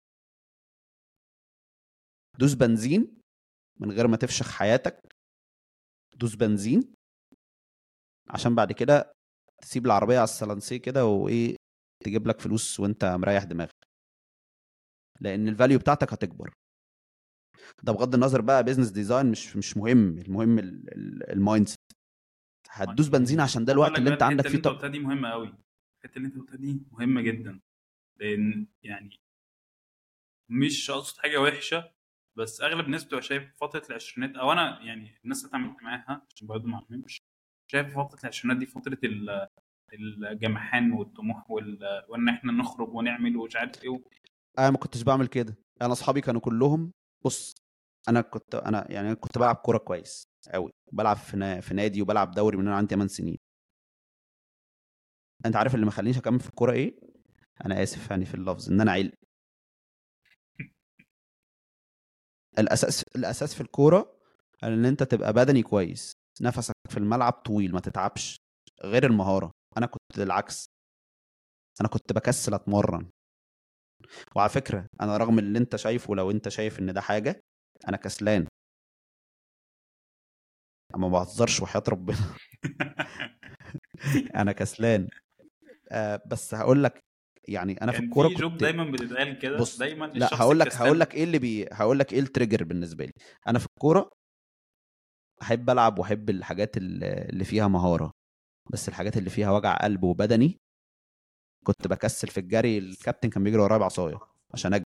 دوس بنزين من غير ما تفشخ حياتك، دوس بنزين عشان بعد كده تسيب العربية على السلانسيه كده وايه، تجيب لك فلوس وانت مريح دماغك، لان الفاليو بتاعتك هتكبر. ده بغض النظر بقى بيزنس ديزاين مش مش مهم، المهم المايند سيت. هتدوس بنزين عشان ده الوقت اللي انت عندك فيه. الحته اللي انت قلتها دي مهمه قوي، الحته اللي انت قلتها دي مهمه جدا، لان يعني مش اقصد حاجه وحشه، بس اغلب الناس بتبقى شايف فتره العشرينات، او انا يعني الناس اللي اتعاملت معاها عشان برضه ما اعممش، شايف فتره العشرينات دي فتره الجمحان والطموح وال... وان احنا نخرج ونعمل ومش عارف ايه و... انا ما كنتش بعمل كده. انا اصحابي كانوا كلهم، بص انا كنت انا يعني كنت بلعب كوره كويس قوي، بلعب في نا... في نادي، وبلعب دوري من انا عندي ثمانية سنين. انت عارف اللي ما خلينيش اكمل في الكوره ايه؟ انا اسف يعني في اللفظ، ان انا عيل. الاساس الاساس في الكوره ان انت تبقى بدني كويس، نفسك في الملعب طويل، ما تتعبش. غير المهاره، انا كنت العكس، انا كنت بكسل اتمرن. وعلى فكره انا رغم اللي انت شايفه، لو انت شايف ان ده حاجه، انا كسلان، اما ما بهزرش وحياة ربنا. انا كسلان. آه بس هقول لك يعني انا في كان الكوره في جوك كنت، دايما بتتقال كده، بص دايما لا الشخص هقول لك هقول الكسلان. لك ايه اللي بي هقول لك ايه التريجر بالنسبه لي. انا في الكوره احب العب واحب الحاجات اللي اللي فيها مهاره، بس الحاجات اللي فيها وجع قلب وبدني كنت بكسل. في الجري الكابتن كان بيجري ورايا بعصايه عشان